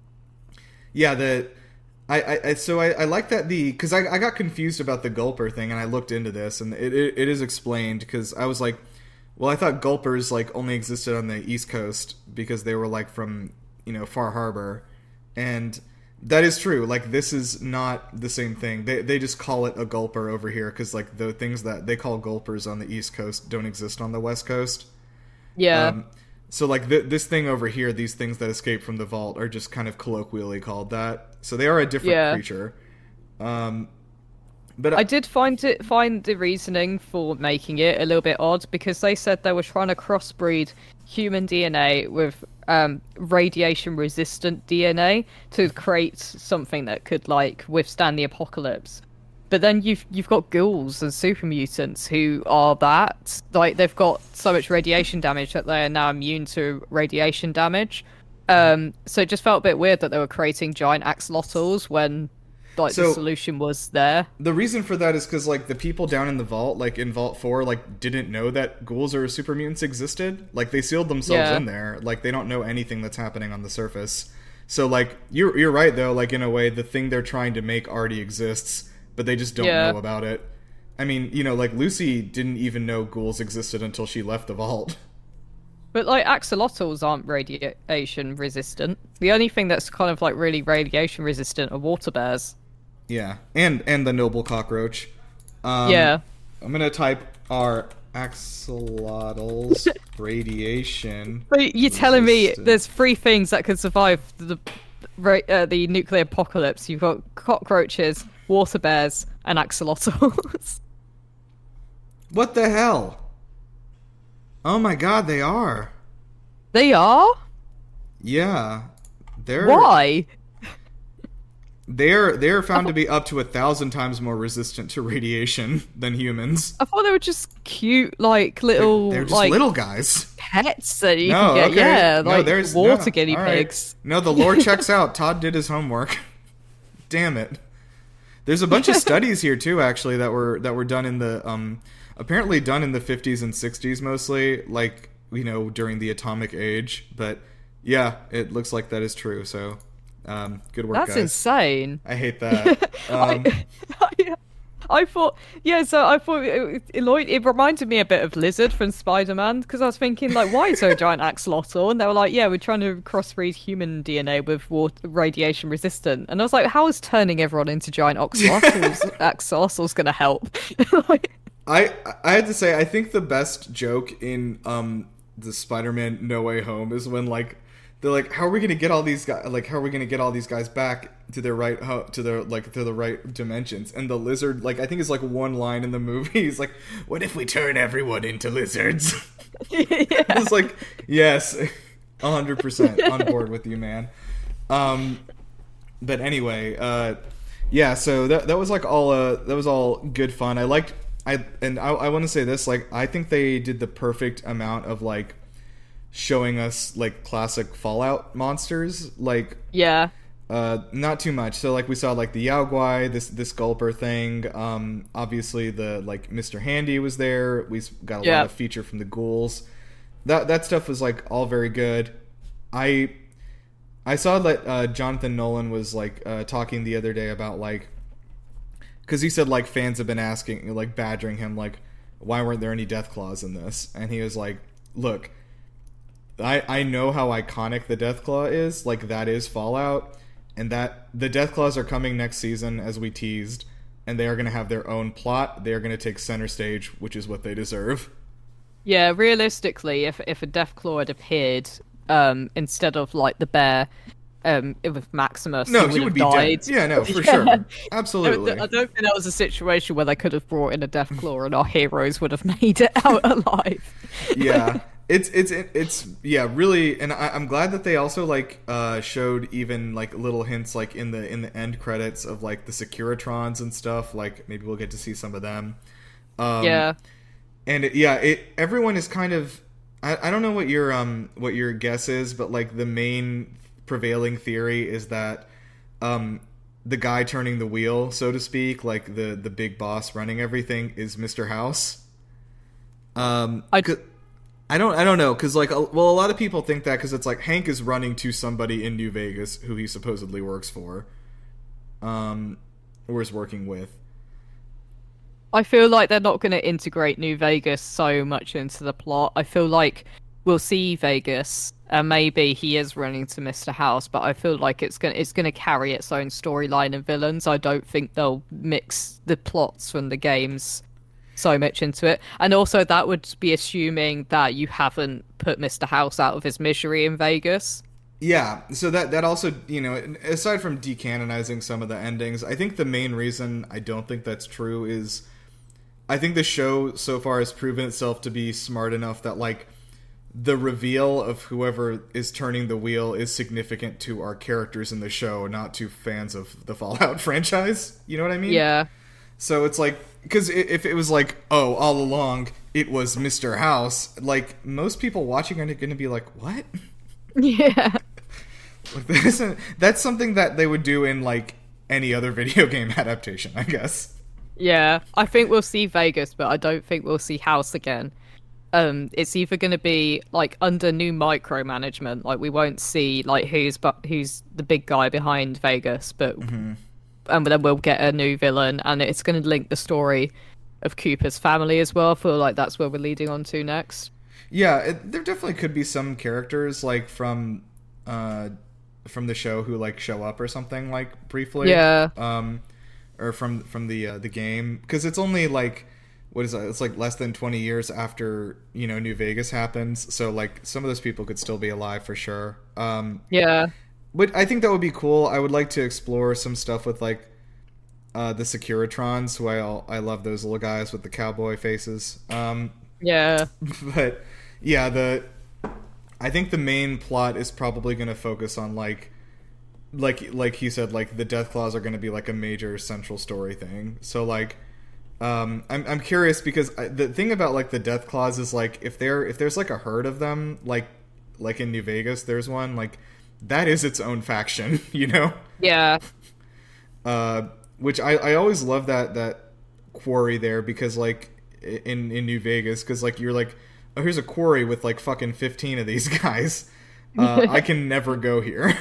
yeah. The I, I, I so I, I like that the because I, I got confused about the Gulper thing and I looked into this and it it, it is explained because I was like, well, I thought Gulpers like only existed on the East Coast because they were like from you know Far Harbor, and that is true. Like, this is not the same thing. They they just call it a Gulper over here because, like, the things that they call Gulpers on the East Coast don't exist on the West Coast.
Yeah.
Um, so, like, th- this thing over here, these things that escape from the vault are just kind of colloquially called that. So they are a different
Yeah.
creature. Um, but
I did find it find the reasoning for making it a little bit odd because they said they were trying to crossbreed human D N A with um, radiation resistant D N A to create something that could like withstand the apocalypse. But then you've you've got ghouls and super mutants who are that like they've got so much radiation damage that they are now immune to radiation damage. Um, so it just felt a bit weird that they were creating giant axolotls when like
So-
the solution was there.
the reason for that is because, like, the people down in the vault, like, in Vault four, like, didn't know that ghouls or super mutants existed. Like, they sealed themselves
Yeah.
in there. Like, they don't know anything that's happening on the surface. So, like, you're, you're right, though. Like, in a way, the thing they're trying to make already exists, but they just don't
Yeah.
know about it. I mean, you know, like, Lucy didn't even know ghouls existed until she left the vault.
But like axolotls aren't radiation resistant. The only thing that's kind of like really radiation resistant are water bears.
Yeah. And, and the noble cockroach. Um,
Yeah.
I'm gonna type our axolotls radiation.
But you're telling me
resistant.
there's three things that could survive the ra- uh, the nuclear apocalypse. You've got cockroaches, water bears, and axolotls.
What the hell? Oh my god, they are.
They are?
Yeah. They're
Why?
They're they're found to be up to a thousand times more resistant to radiation than humans.
I thought they were just cute, like little,
They're, they're just
like
little guys.
pets that you
No,
can get.
okay.
Yeah,
No,
like
there's-
water
no,
guinea
all right.
pigs.
No, the lore checks out. Todd did his homework. Damn it. There's a bunch of studies here too, actually, that were that were done in the um apparently done in the fifties and sixties mostly, like, you know, during the atomic age. But yeah, it looks like that is true. So, um, good work,
That's
guys.
insane.
I hate that. Um,
I, I, I thought, yeah, so I thought it, it, Lloyd, it reminded me a bit of Lizard from Spider-Man, because I was thinking, like, why is there a giant axolotl? And they were like, yeah, we're trying to crossbreed human D N A with water, radiation resistant. And I was like, how is turning everyone into giant axolotls, axolotls going to help? Like,
I I had to say, I think the best joke in um the Spider-Man No Way Home is when, like, they're like, how are we gonna get all these guys? Like, how are we gonna get all these guys back to their right, ho- to their like to the right dimensions? And the lizard, like, I think it's like one line in the movie. He's like, "What if we turn everyone into lizards?"
yeah.
It's like, yes, a hundred percent on board with you, man. Um, but anyway, uh, yeah. So that that was like all uh that was all good fun. I liked I and I I want to say this, like, I think they did the perfect amount of like showing us like classic Fallout monsters, like
Yeah.
uh not too much. So like we saw like the Yao Guai, this this gulper thing, um obviously the like Mister Handy was there. We got a
Yeah.
lot of feature from the ghouls. That that stuff was like all very good. I I saw that uh Jonathan Nolan was like uh talking the other day about like, because he said like fans have been asking, like badgering him, like, why weren't there any death claws in this? And he was like, look, I, I know how iconic the Deathclaw is, like that is Fallout, and that the Deathclaws are coming next season as we teased, and they are going to have their own plot. They are going to take center stage, which is what they deserve.
Yeah, realistically, if if a Deathclaw had appeared um, instead of like the bear um, with Maximus,
No,
he would,
he would
have
be
died.
dead. Yeah, no, for
Yeah.
sure. Absolutely.
I don't think that was a situation where they could have brought in a Deathclaw and our heroes would have made it out alive.
Yeah. It's it's it's yeah, really, and I, I'm glad that they also like uh, showed even like little hints like in the in the end credits of like the Securitrons and stuff. Like maybe we'll get to see some of them. Um,
Yeah.
and it, yeah, it everyone is kind of I, I don't know what your um what your guess is, but like the main prevailing theory is that um the guy turning the wheel, so to speak, like the the big boss running everything, is Mister House. Um,
I.
I don't I don't know, because like, well, a lot of people think that because it's like Hank is running to somebody in New Vegas who he supposedly works for, um, or is working with.
I feel like they're not going to integrate New Vegas so much into the plot. I feel like we'll see Vegas, and maybe he is running to Mister House, but I feel like it's going it's going to carry its own storyline and villains. I don't think they'll mix the plots from the games so much into it. And also that would be assuming that you haven't put Mister House out of his misery in Vegas.
Yeah, so that that also, you know, aside from decanonizing some of the endings, I think the main reason I don't think that's true is I think the show so far has proven itself to be smart enough that like the reveal of whoever is turning the wheel is significant to our characters in the show, not to fans of the Fallout franchise. You know what I mean?
Yeah.
So it's like, because if it was like, oh, all along it was Mister House, like most people watching are going to be like, what?
Yeah.
Like, that isn't, that's something that they would do in like any other video game adaptation, I guess.
Yeah. I think we'll see Vegas, but I don't think we'll see House again. Um, it's either going to be like under new micromanagement, like we won't see like who's but who's the big guy behind Vegas, but mm-hmm. and then we'll get a new villain, and it's going to link the story of Cooper's family as well. I feel like that's where we're leading on to next.
Yeah, it, there definitely could be some characters like from uh, from the show who like show up or something like briefly.
Yeah.
Um, or from from the uh, the game, because it's only like. What is that? It's like less than twenty years after, you know, New Vegas happens. So, like, some of those people could still be alive for sure. Um,
yeah.
But I think that would be cool. I would like to explore some stuff with, like, uh, the Securitrons, who I I love those little guys with the cowboy faces. Um,
yeah,
but yeah, the I think the main plot is probably going to focus on like like like he said, like the Deathclaws are going to be like a major central story thing. So like. Um, I'm I'm curious because I, the thing about like the Deathclaws is like if there if there's like a herd of them like like in New Vegas there's one like that is its own faction, you know?
Yeah.
Uh, which I, I always love that that quarry there because like in in New Vegas because like you're like oh here's a quarry with like fucking fifteen of these guys. Uh, I can never go here.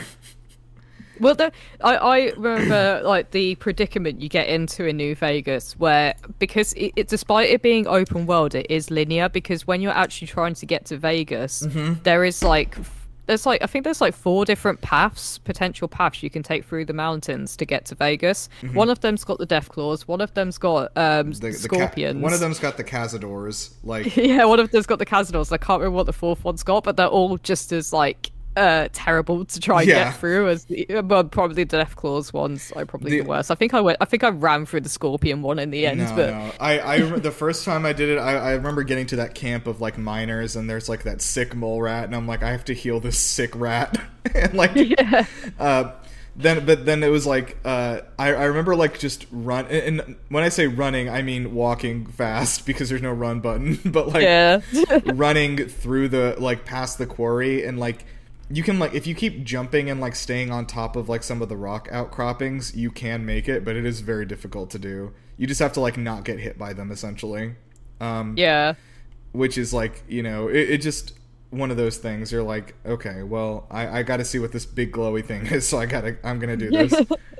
Well, the, I, I remember like the predicament you get into in New Vegas, where because it, it, despite it being open world, it is linear. Because when you're actually trying to get to Vegas,
mm-hmm.
there is like there's like I think there's like four different paths, potential paths you can take through the mountains to get to Vegas. Mm-hmm. One of them's got the Deathclaws. One of them's got um, the, the Scorpions.
Ca- one of them's got the Cazadors. Like
yeah, one of them's got the Cazadors. I can't remember what the fourth one's got, but they're all just as like. Uh, terrible to try and
yeah.
get through as the, well, probably the Deathclaws ones are probably the, the worst. I think I went. I think I ran through the Scorpion one in the end.
No,
but
no. I, I the first time I did it, I, I remember getting to that camp of like miners, and there's like that sick mole rat, and I'm like, I have to heal this sick rat, and like,
yeah.
Uh, then but then it was like, uh, I I remember like just run, and when I say running, I mean walking fast because there's no run button, but like
yeah.
running through the like past the quarry and like. You can, like, if you keep jumping and, like, staying on top of, like, some of the rock outcroppings, you can make it, but it is very difficult to do. You just have to, like, not get hit by them, essentially. Um,
yeah.
Which is, like, you know, it, it just, one of those things. You're like, okay, well, I, I gotta see what this big glowy thing is, so I gotta, I'm gonna do this.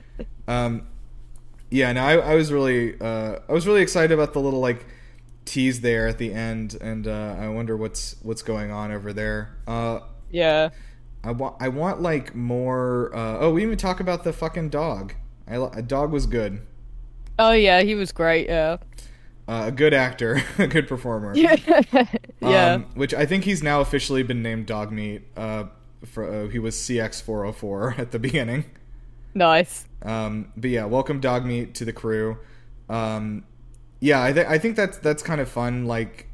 um, yeah, no, I, I was really, uh, I was really excited about the little, like, tease there at the end, and, uh, I wonder what's, what's going on over there. Uh,
yeah.
I want, I want like more. Uh, oh, we didn't even talk about the fucking dog. I, a dog was good.
Oh yeah, he was great. Yeah,
uh, a good actor, a good performer.
yeah,
um, which I think he's now officially been named Dogmeat. Uh, for uh, he was C X four oh four at the beginning.
Nice.
Um, but yeah, welcome Dogmeat to the crew. Um, yeah, I think I think that's that's kind of fun. Like,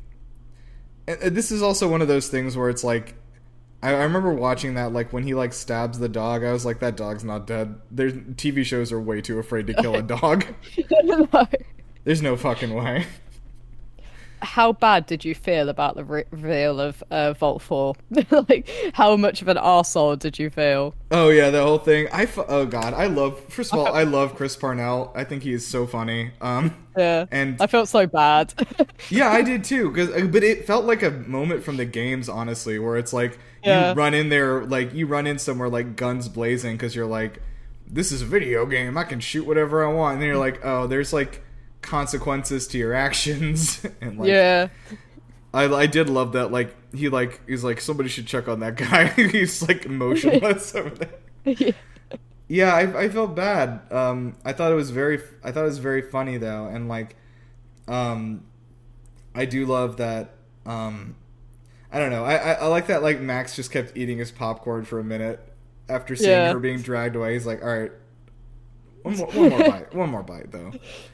uh, this is also one of those things where it's like. I, I remember watching that, like, when he, like, stabs the dog, I was like, that dog's not dead. There's, T V shows are way too afraid to kill a dog.
No.
There's no fucking way.
How bad did you feel about the re- reveal of uh, Vault four? Like, how much of an arsehole did you feel?
Oh, yeah, the whole thing. I f- oh, God, I love... First of all, I love Chris Parnell. I think he is so funny. Um,
yeah,
and
I felt so bad.
Yeah, I did too. Cause, but it felt like a moment from the games, honestly, where it's like,
yeah.
you run in there, like, you run in somewhere, like, guns blazing, because you're like, this is a video game. I can shoot whatever I want. And then you're like, oh, there's, like... consequences to your actions. And like
yeah
I, I did love that like he like he's like somebody should check on that guy. He's like motionless over there. Yeah, yeah I, I felt bad. um I thought it was very I thought it was very funny though, and like um I do love that. um I don't know, I, I, I like that like Max just kept eating his popcorn for a minute after seeing
yeah.
her being dragged away. He's like, all right, One more, one more bite. One more bite, though.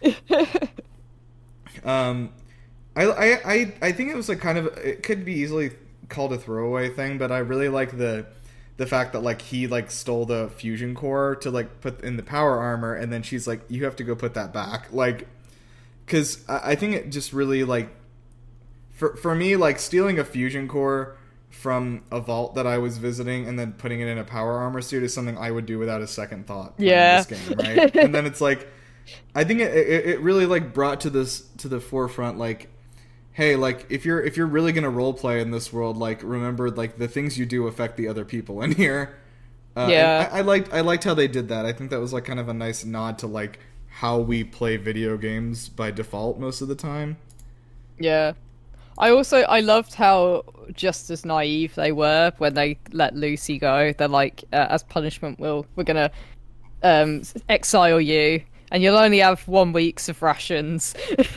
Um, I, I, I, I think it was like kind of. It could be easily called a throwaway thing, but I really like the, the fact that like he like stole the fusion core to like put in the power armor, and then she's like, you have to go put that back, like, because I, I think it just really like, for for me like stealing a fusion core from a vault that I was visiting and then putting it in a power armor suit is something I would do without a second thought.
Yeah.
This game, right? And then it's like, I think it, it it really like brought to this to the forefront like, hey, like if you're if you're really gonna role play in this world, like remember like the things you do affect the other people in here. Uh,
yeah.
I, I liked I liked how they did that. I think that was like kind of a nice nod to like how we play video games by default most of the time.
Yeah. I also I loved how just as naive they were when they let Lucy go. They're like, uh, as punishment, we'll we're gonna um, exile you, and you'll only have one week's of rations.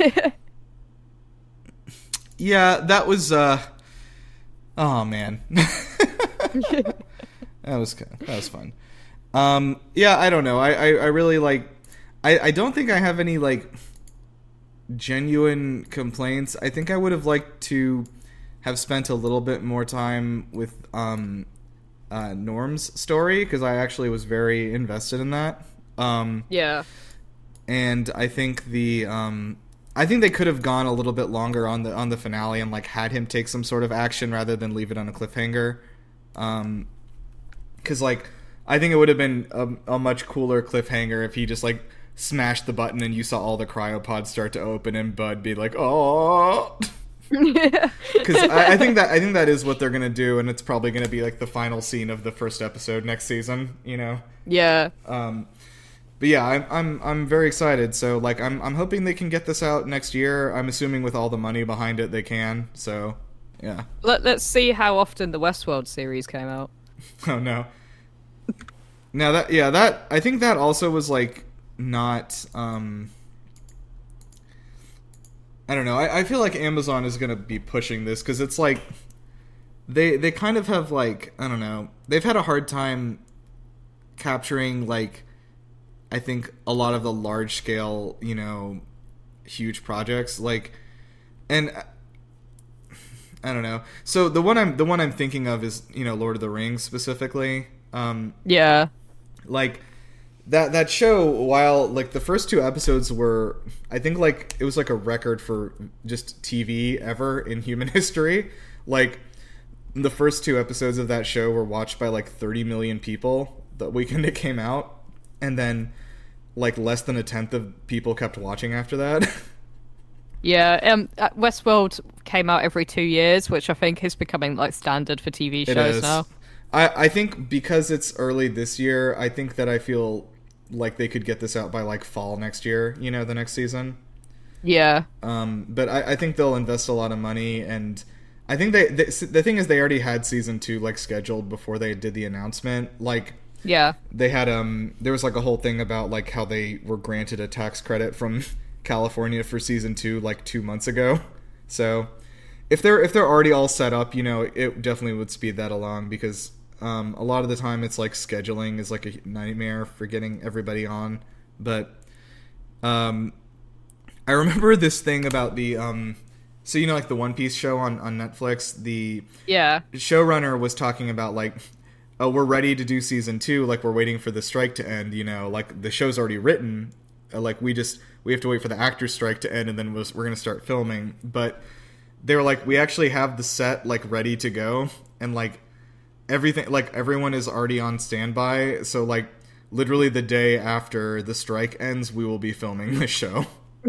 Yeah, that was. Uh... Oh man, that was that was fun. Um, yeah, I don't know. I, I, I really like. I I don't think I have any like genuine complaints. I think I would have liked to have spent a little bit more time with um uh Norm's story, because I actually was very invested in that. Um
Yeah.
And I think the um I think they could have gone a little bit longer on the on the finale and like had him take some sort of action rather than leave it on a cliffhanger. Um cuz like I think it would have been a, a much cooler cliffhanger if he just like smashed the button and you saw all the cryopods start to open and Bud be like, "Oh." Because I, I think that I think that is what they're gonna do, and it's probably gonna be like the final scene of the first episode next season. You know.
Yeah.
Um, but yeah, I'm I'm I'm very excited. So like I'm I'm hoping they can get this out next year. I'm assuming with all the money behind it, they can. So yeah.
Let Let's see how often the Westworld series came out.
Oh no. Now that yeah that I think that also was like not um. I don't know. I, I feel like Amazon is going to be pushing this because it's like they they kind of have like, I don't know. They've had a hard time capturing like I think a lot of the large scale, you know, huge projects like and I don't know. So the one I'm the one I'm thinking of is, you know, Lord of the Rings specifically. Um
Yeah.
Like That that show, while like the first two episodes were, I think like it was like a record for just T V ever in human history. Like the first two episodes of that show were watched by like thirty million people the weekend it came out, and then like less than a tenth of people kept watching after that.
Yeah, um, uh, Westworld came out every two years, which I think is becoming like standard for T V shows now.
I I think because it's early this year, I think that I feel like they could get this out by like fall next year, you know, the next season.
Yeah.
Um, but I, I think they'll invest a lot of money, and I think they, they the thing is they already had season two like scheduled before they did the announcement. Like,
yeah,
they had um, there was like a whole thing about like how they were granted a tax credit from California for season two like two months ago. So if they're if they're already all set up, you know, it definitely would speed that along because. Um, a lot of the time it's like scheduling is like a nightmare for getting everybody on. But um, I remember this thing about the... Um, so, you know, like the One Piece show on, on Netflix, the
yeah.
showrunner was talking about like, oh, we're ready to do season two. Like, we're waiting for the strike to end, you know, like the show's already written. Uh, like, we just... We have to wait for the actors' strike to end and then we're, we're going to start filming. But they were like, we actually have the set like ready to go. And like... everything, like everyone is already on standby, so like literally the day after the strike ends we will be filming the show.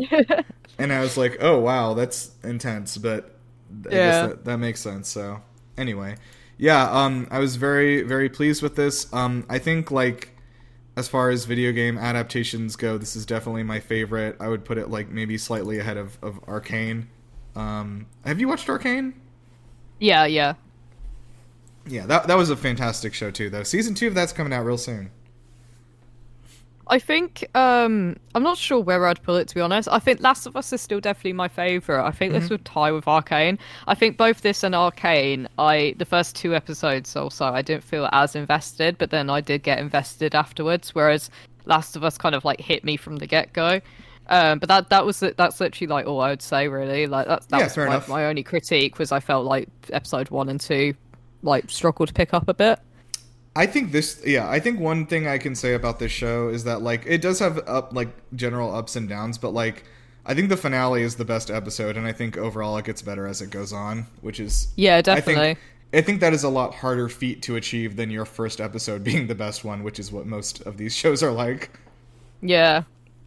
And I was like, oh wow, that's intense, but I yeah. guess that, that makes sense. So anyway, yeah, um I was very very pleased with this. um I think like as far as video game adaptations go, this is definitely my favorite. I would put it like maybe slightly ahead of, of Arcane. Um have you watched Arcane?
Yeah, yeah.
Yeah, that that was a fantastic show too, though. Season two of that's coming out real soon.
I think um, I'm not sure where I'd put it, to be honest. I think Last of Us is still definitely my favorite. I think mm-hmm. this would tie with Arcane. I think both this and Arcane, I the first two episodes also I didn't feel as invested, but then I did get invested afterwards. Whereas Last of Us kind of like hit me from the get go. Um, but that that was that's literally like all I would say really. Like that's that
yeah,
was
fair
my,
enough.
my only critique was I felt like episode one and two like struggled to pick up a bit.
I think this, yeah, I think one thing I can say about this show is that like it does have up like general ups and downs, but like I think the finale is the best episode, and I think overall it gets better as it goes on, which is
yeah, definitely.
I think, I think that is a lot harder feat to achieve than your first episode being the best one, which is what most of these shows are like.
Yeah.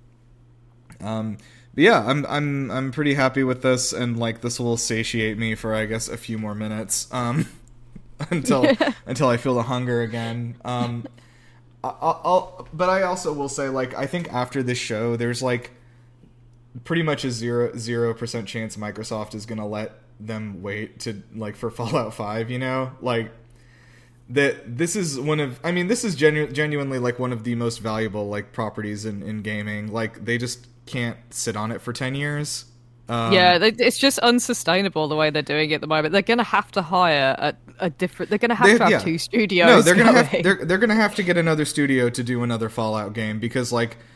Um. But yeah, I'm I'm I'm pretty happy with this, and like this will satiate me for I guess a few more minutes. Um. until until I feel the hunger again. Um, I'll, I'll, but I also will say, like, I think after this show, there's like pretty much a zero zero percent chance Microsoft is gonna let them wait to like for Fallout five. You know, like that. This is one of. I mean, this is genu- genuinely like one of the most valuable like properties in in gaming. Like they just can't sit on it for ten years. Um,
yeah, it's just unsustainable the way they're doing it at the moment. They're gonna have to hire a, a different. They're gonna have
they,
to have
yeah.
two studios.
No, they're gonna
going.
have they're they're gonna have to get another studio to do another Fallout game because like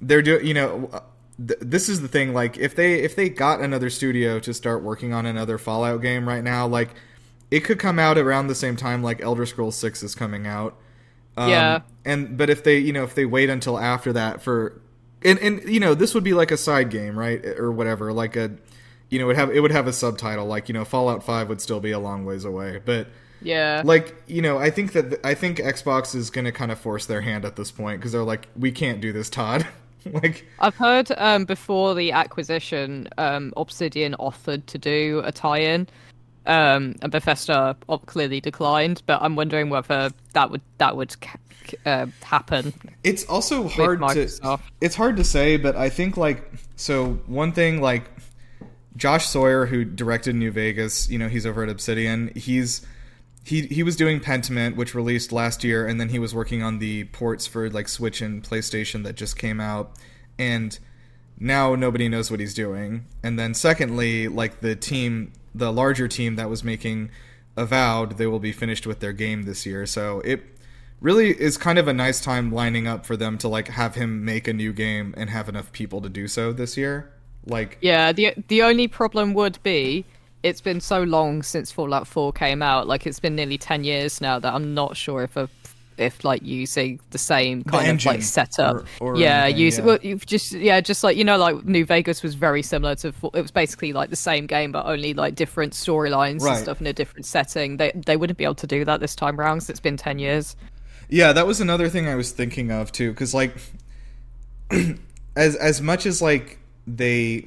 they're doing, you know, th- this is the thing. Like, if they if they got another studio to start working on another Fallout game right now, like, it could come out around the same time like Elder Scrolls six is coming out. Um,
yeah.
And but if they, you know, if they wait until after that for, and and you know, this would be like a side game, right, or whatever, like a, you know, it would have it would have a subtitle, like, you know, Fallout five would still be a long ways away, but.
Yeah.
Like, you know, I think that I think Xbox is going to kind of force their hand at this point because they're like, we can't do this, Todd. Like,
I've heard um, before the acquisition, um, Obsidian offered to do a tie-in, um, and Bethesda clearly declined. But I'm wondering whether that would that would uh, happen.
It's also hard to it's hard to say, but I think like so one thing like Josh Sawyer, who directed New Vegas, you know, he's over at Obsidian. He's He he was doing Pentiment, which released last year, and then he was working on the ports for like Switch and PlayStation that just came out, and now nobody knows what he's doing. And then secondly, like the team, the larger team that was making Avowed, they will be finished with their game this year. So it really is kind of a nice time lining up for them to like have him make a new game and have enough people to do so this year. Like,
yeah, the the only problem would be, it's been so long since Fallout four came out. Like, it's been nearly ten years now that I'm not sure if a, if like using the same kind
the
of like setup,
or, or
yeah,
anything,
use
yeah.
well, you've just yeah, just like, you know, like New Vegas was very similar to, it was basically like the same game but only like different storylines
right.
and stuff in a different setting. They they wouldn't be able to do that this time around because it's been ten years.
Yeah, that was another thing I was thinking of too, because like as as much as like they.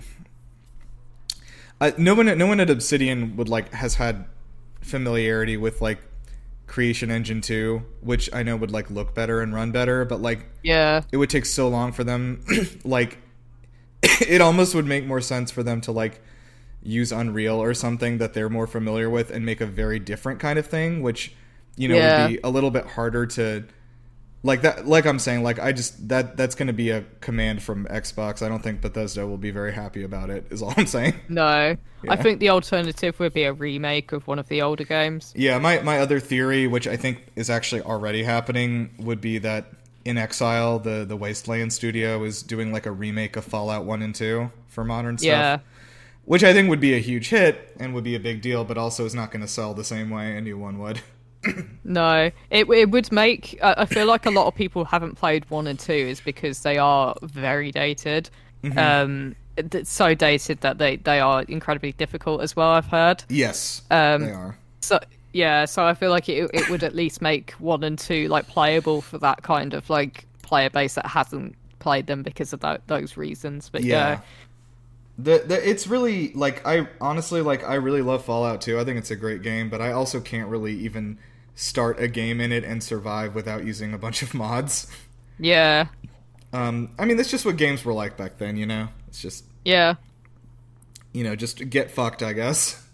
Uh, no one, no one at Obsidian would like has had familiarity with like Creation Engine two, which I know would like look better and run better, but like
yeah,
it would take so long for them. Like, it almost would make more sense for them to like use Unreal or something that they're more familiar with and make a very different kind of thing, which, you know,
yeah.
would be a little bit harder to. Like that, like I'm saying, like I just that that's going to be a command from Xbox. I don't think Bethesda will be very happy about it. Is all I'm saying.
No,
yeah.
I think the alternative would be a remake of one of the older games.
Yeah, my my other theory, which I think is actually already happening, would be that In Exile, the the Wasteland studio, is doing like a remake of Fallout one and two for modern stuff.
Yeah,
which I think would be a huge hit and would be a big deal, but also is not going to sell the same way a new one would.
No, it it would make. I I feel like a lot of people haven't played one and two is because they are very dated. Mm-hmm. Um, it's so dated that they, they are incredibly difficult as well. I've heard.
Yes,
um,
they are.
So yeah, so I feel like it it would at least make one and two like playable for that kind of like player base that hasn't played them because of that, those reasons. But yeah. yeah.
The, the it's really like I honestly like I really love Fallout two. I think it's a great game, but I also can't really even start a game in it and survive without using a bunch of mods.
Yeah.
Um, I mean, that's just what games were like back then, you know? It's just...
Yeah.
You know, just get fucked, I guess.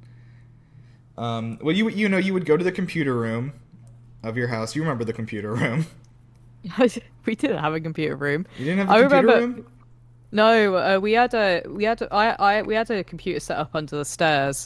Um, well, you you know, you would go to the computer room of your house. You remember the computer room.
We didn't have a computer room.
You didn't have a
I
computer
remember...
room?
No, uh, we had a... We had a, I, I, we had a computer set up under the stairs.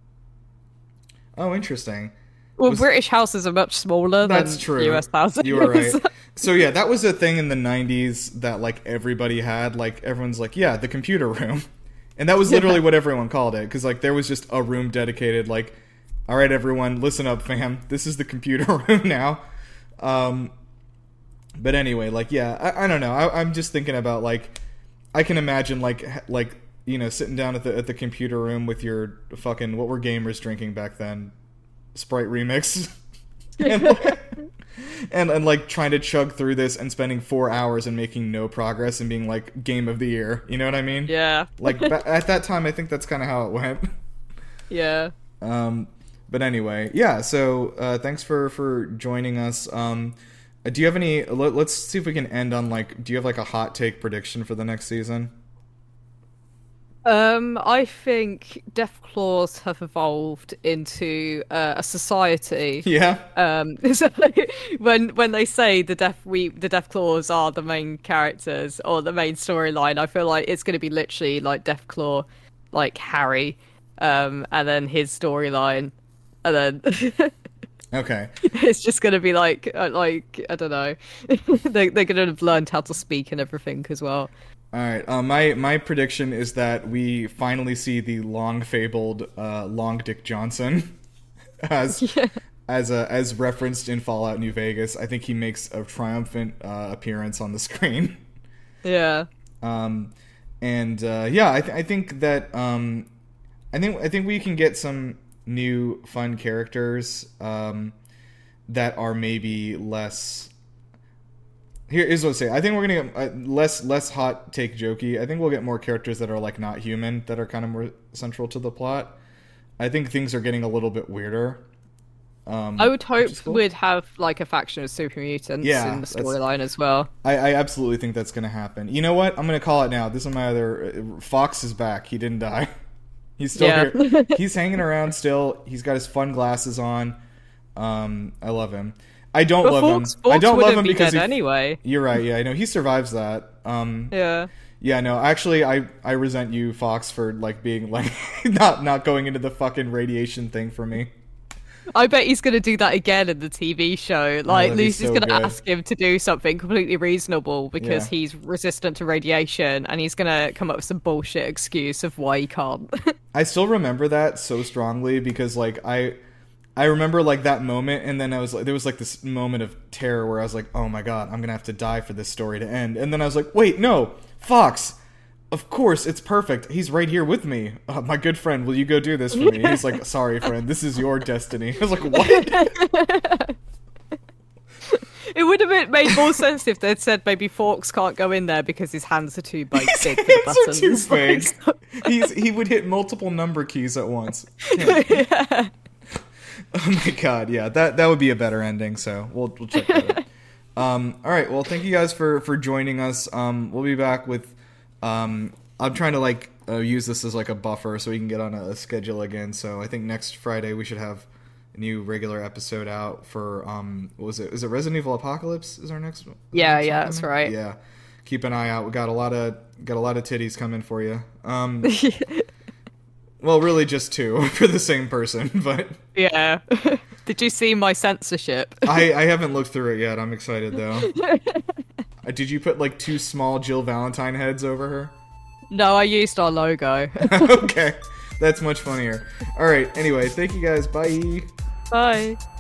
Oh, interesting.
Well,
was...
British houses are much smaller
That's
than
true.
U S houses.
You were right. So yeah, that was a thing in the nineties that like everybody had. Like everyone's like, yeah, the computer room, and that was literally what everyone called it because like there was just a room dedicated. Like, all right, everyone, listen up, fam. This is the computer room now. Um, but anyway, like yeah, I, I don't know. I, I'm just thinking about like I can imagine like like you know sitting down at the at the computer room with your fucking what were gamers drinking back then. Sprite remix and, like, and and like trying to chug through this and spending four hours and making no progress and being like game of the year, you know what I mean?
Yeah.
Like ba- at that time I think that's kind of how it went.
Yeah.
Um but anyway, yeah, so uh thanks for for joining us. Um do you have any let, let's see if we can end on like do you have like a hot take prediction for the next season?
Um, I think Deathclaws have evolved into uh, a society.
Yeah.
Um, so when when they say the Death we the Deathclaws are the main characters or the main storyline, I feel like it's going to be literally like Deathclaw, like Harry, um, and then his storyline, and then
Okay.
It's just gonna be like, uh, like I don't know. they they're gonna have learned how to speak and everything as well.
All right. Uh, my my prediction is that we finally see the long fabled uh, Long Dick Johnson as yeah. as a, as referenced in Fallout New Vegas. I think he makes a triumphant uh, appearance on the screen.
Yeah.
Um, and uh, yeah, I th- I think that um, I think I think we can get some new fun characters um, that are maybe less. Here is what I say. I think we're gonna get uh, less less hot take jokey. I think we'll get more characters that are like not human, that are kind of more central to the plot. I think things are getting a little bit weirder. Um,
I would hope cool. we'd have like a faction of super mutants
yeah,
in the storyline as well.
I, I absolutely think that's going to happen. You know what? I'm going to call it now. This is my other. Fox is back. He didn't die. He's still yeah. here. He's hanging around still. He's got his fun glasses on. Um, I love him. I don't
but
love
Fox,
him.
Fox
I don't love him
be
because
dead
he,
anyway.
You're right. Yeah, I know he survives that. Um,
yeah.
Yeah, no. Actually, I, I resent you, Fox, for like being like not not going into the fucking radiation thing for me.
I bet he's going to do that again in the T V show. Like,
oh,
Lucy's
so
going to
good.
ask him to do something completely reasonable because yeah. he's resistant to radiation, and he's going to come up with some bullshit excuse of why he can't.
I still remember that so strongly because, like, I I remember, like, that moment, and then I was like, there was, like, this moment of terror where I was like, oh my god, I'm going to have to die for this story to end. And then I was like, wait, no, Fox! Of course, it's perfect. He's right here with me. Uh, my good friend, will you go do this for me? He's like, sorry, friend, this is your destiny. I was like, what?
It would have been, made more sense if they'd said maybe Forks can't go in there because his hands are too big.
His
big
hands
for
are too
buttons.
big. He's, he would hit multiple number keys at once. Yeah. yeah. Oh my god, yeah, that that would be a better ending, so we'll, we'll check that out. Um, all right, well, thank you guys for, for joining us. Um, we'll be back with... Um, I'm trying to like uh, use this as like a buffer so we can get on a, a schedule again. So I think next Friday we should have a new regular episode out for um, what was it? Is it Resident Evil Apocalypse? Is our next one?
Yeah, yeah, coming? That's right.
Yeah, keep an eye out. We got a lot of got a lot of titties coming for you. Um, well, really just two for the same person, but
yeah. Did you see my censorship?
I I haven't looked through it yet. I'm excited though. Uh, did you put like two small Jill Valentine heads over her?
No, I used our logo.
Okay, that's much funnier. All right, anyway, thank you guys. Bye.
Bye.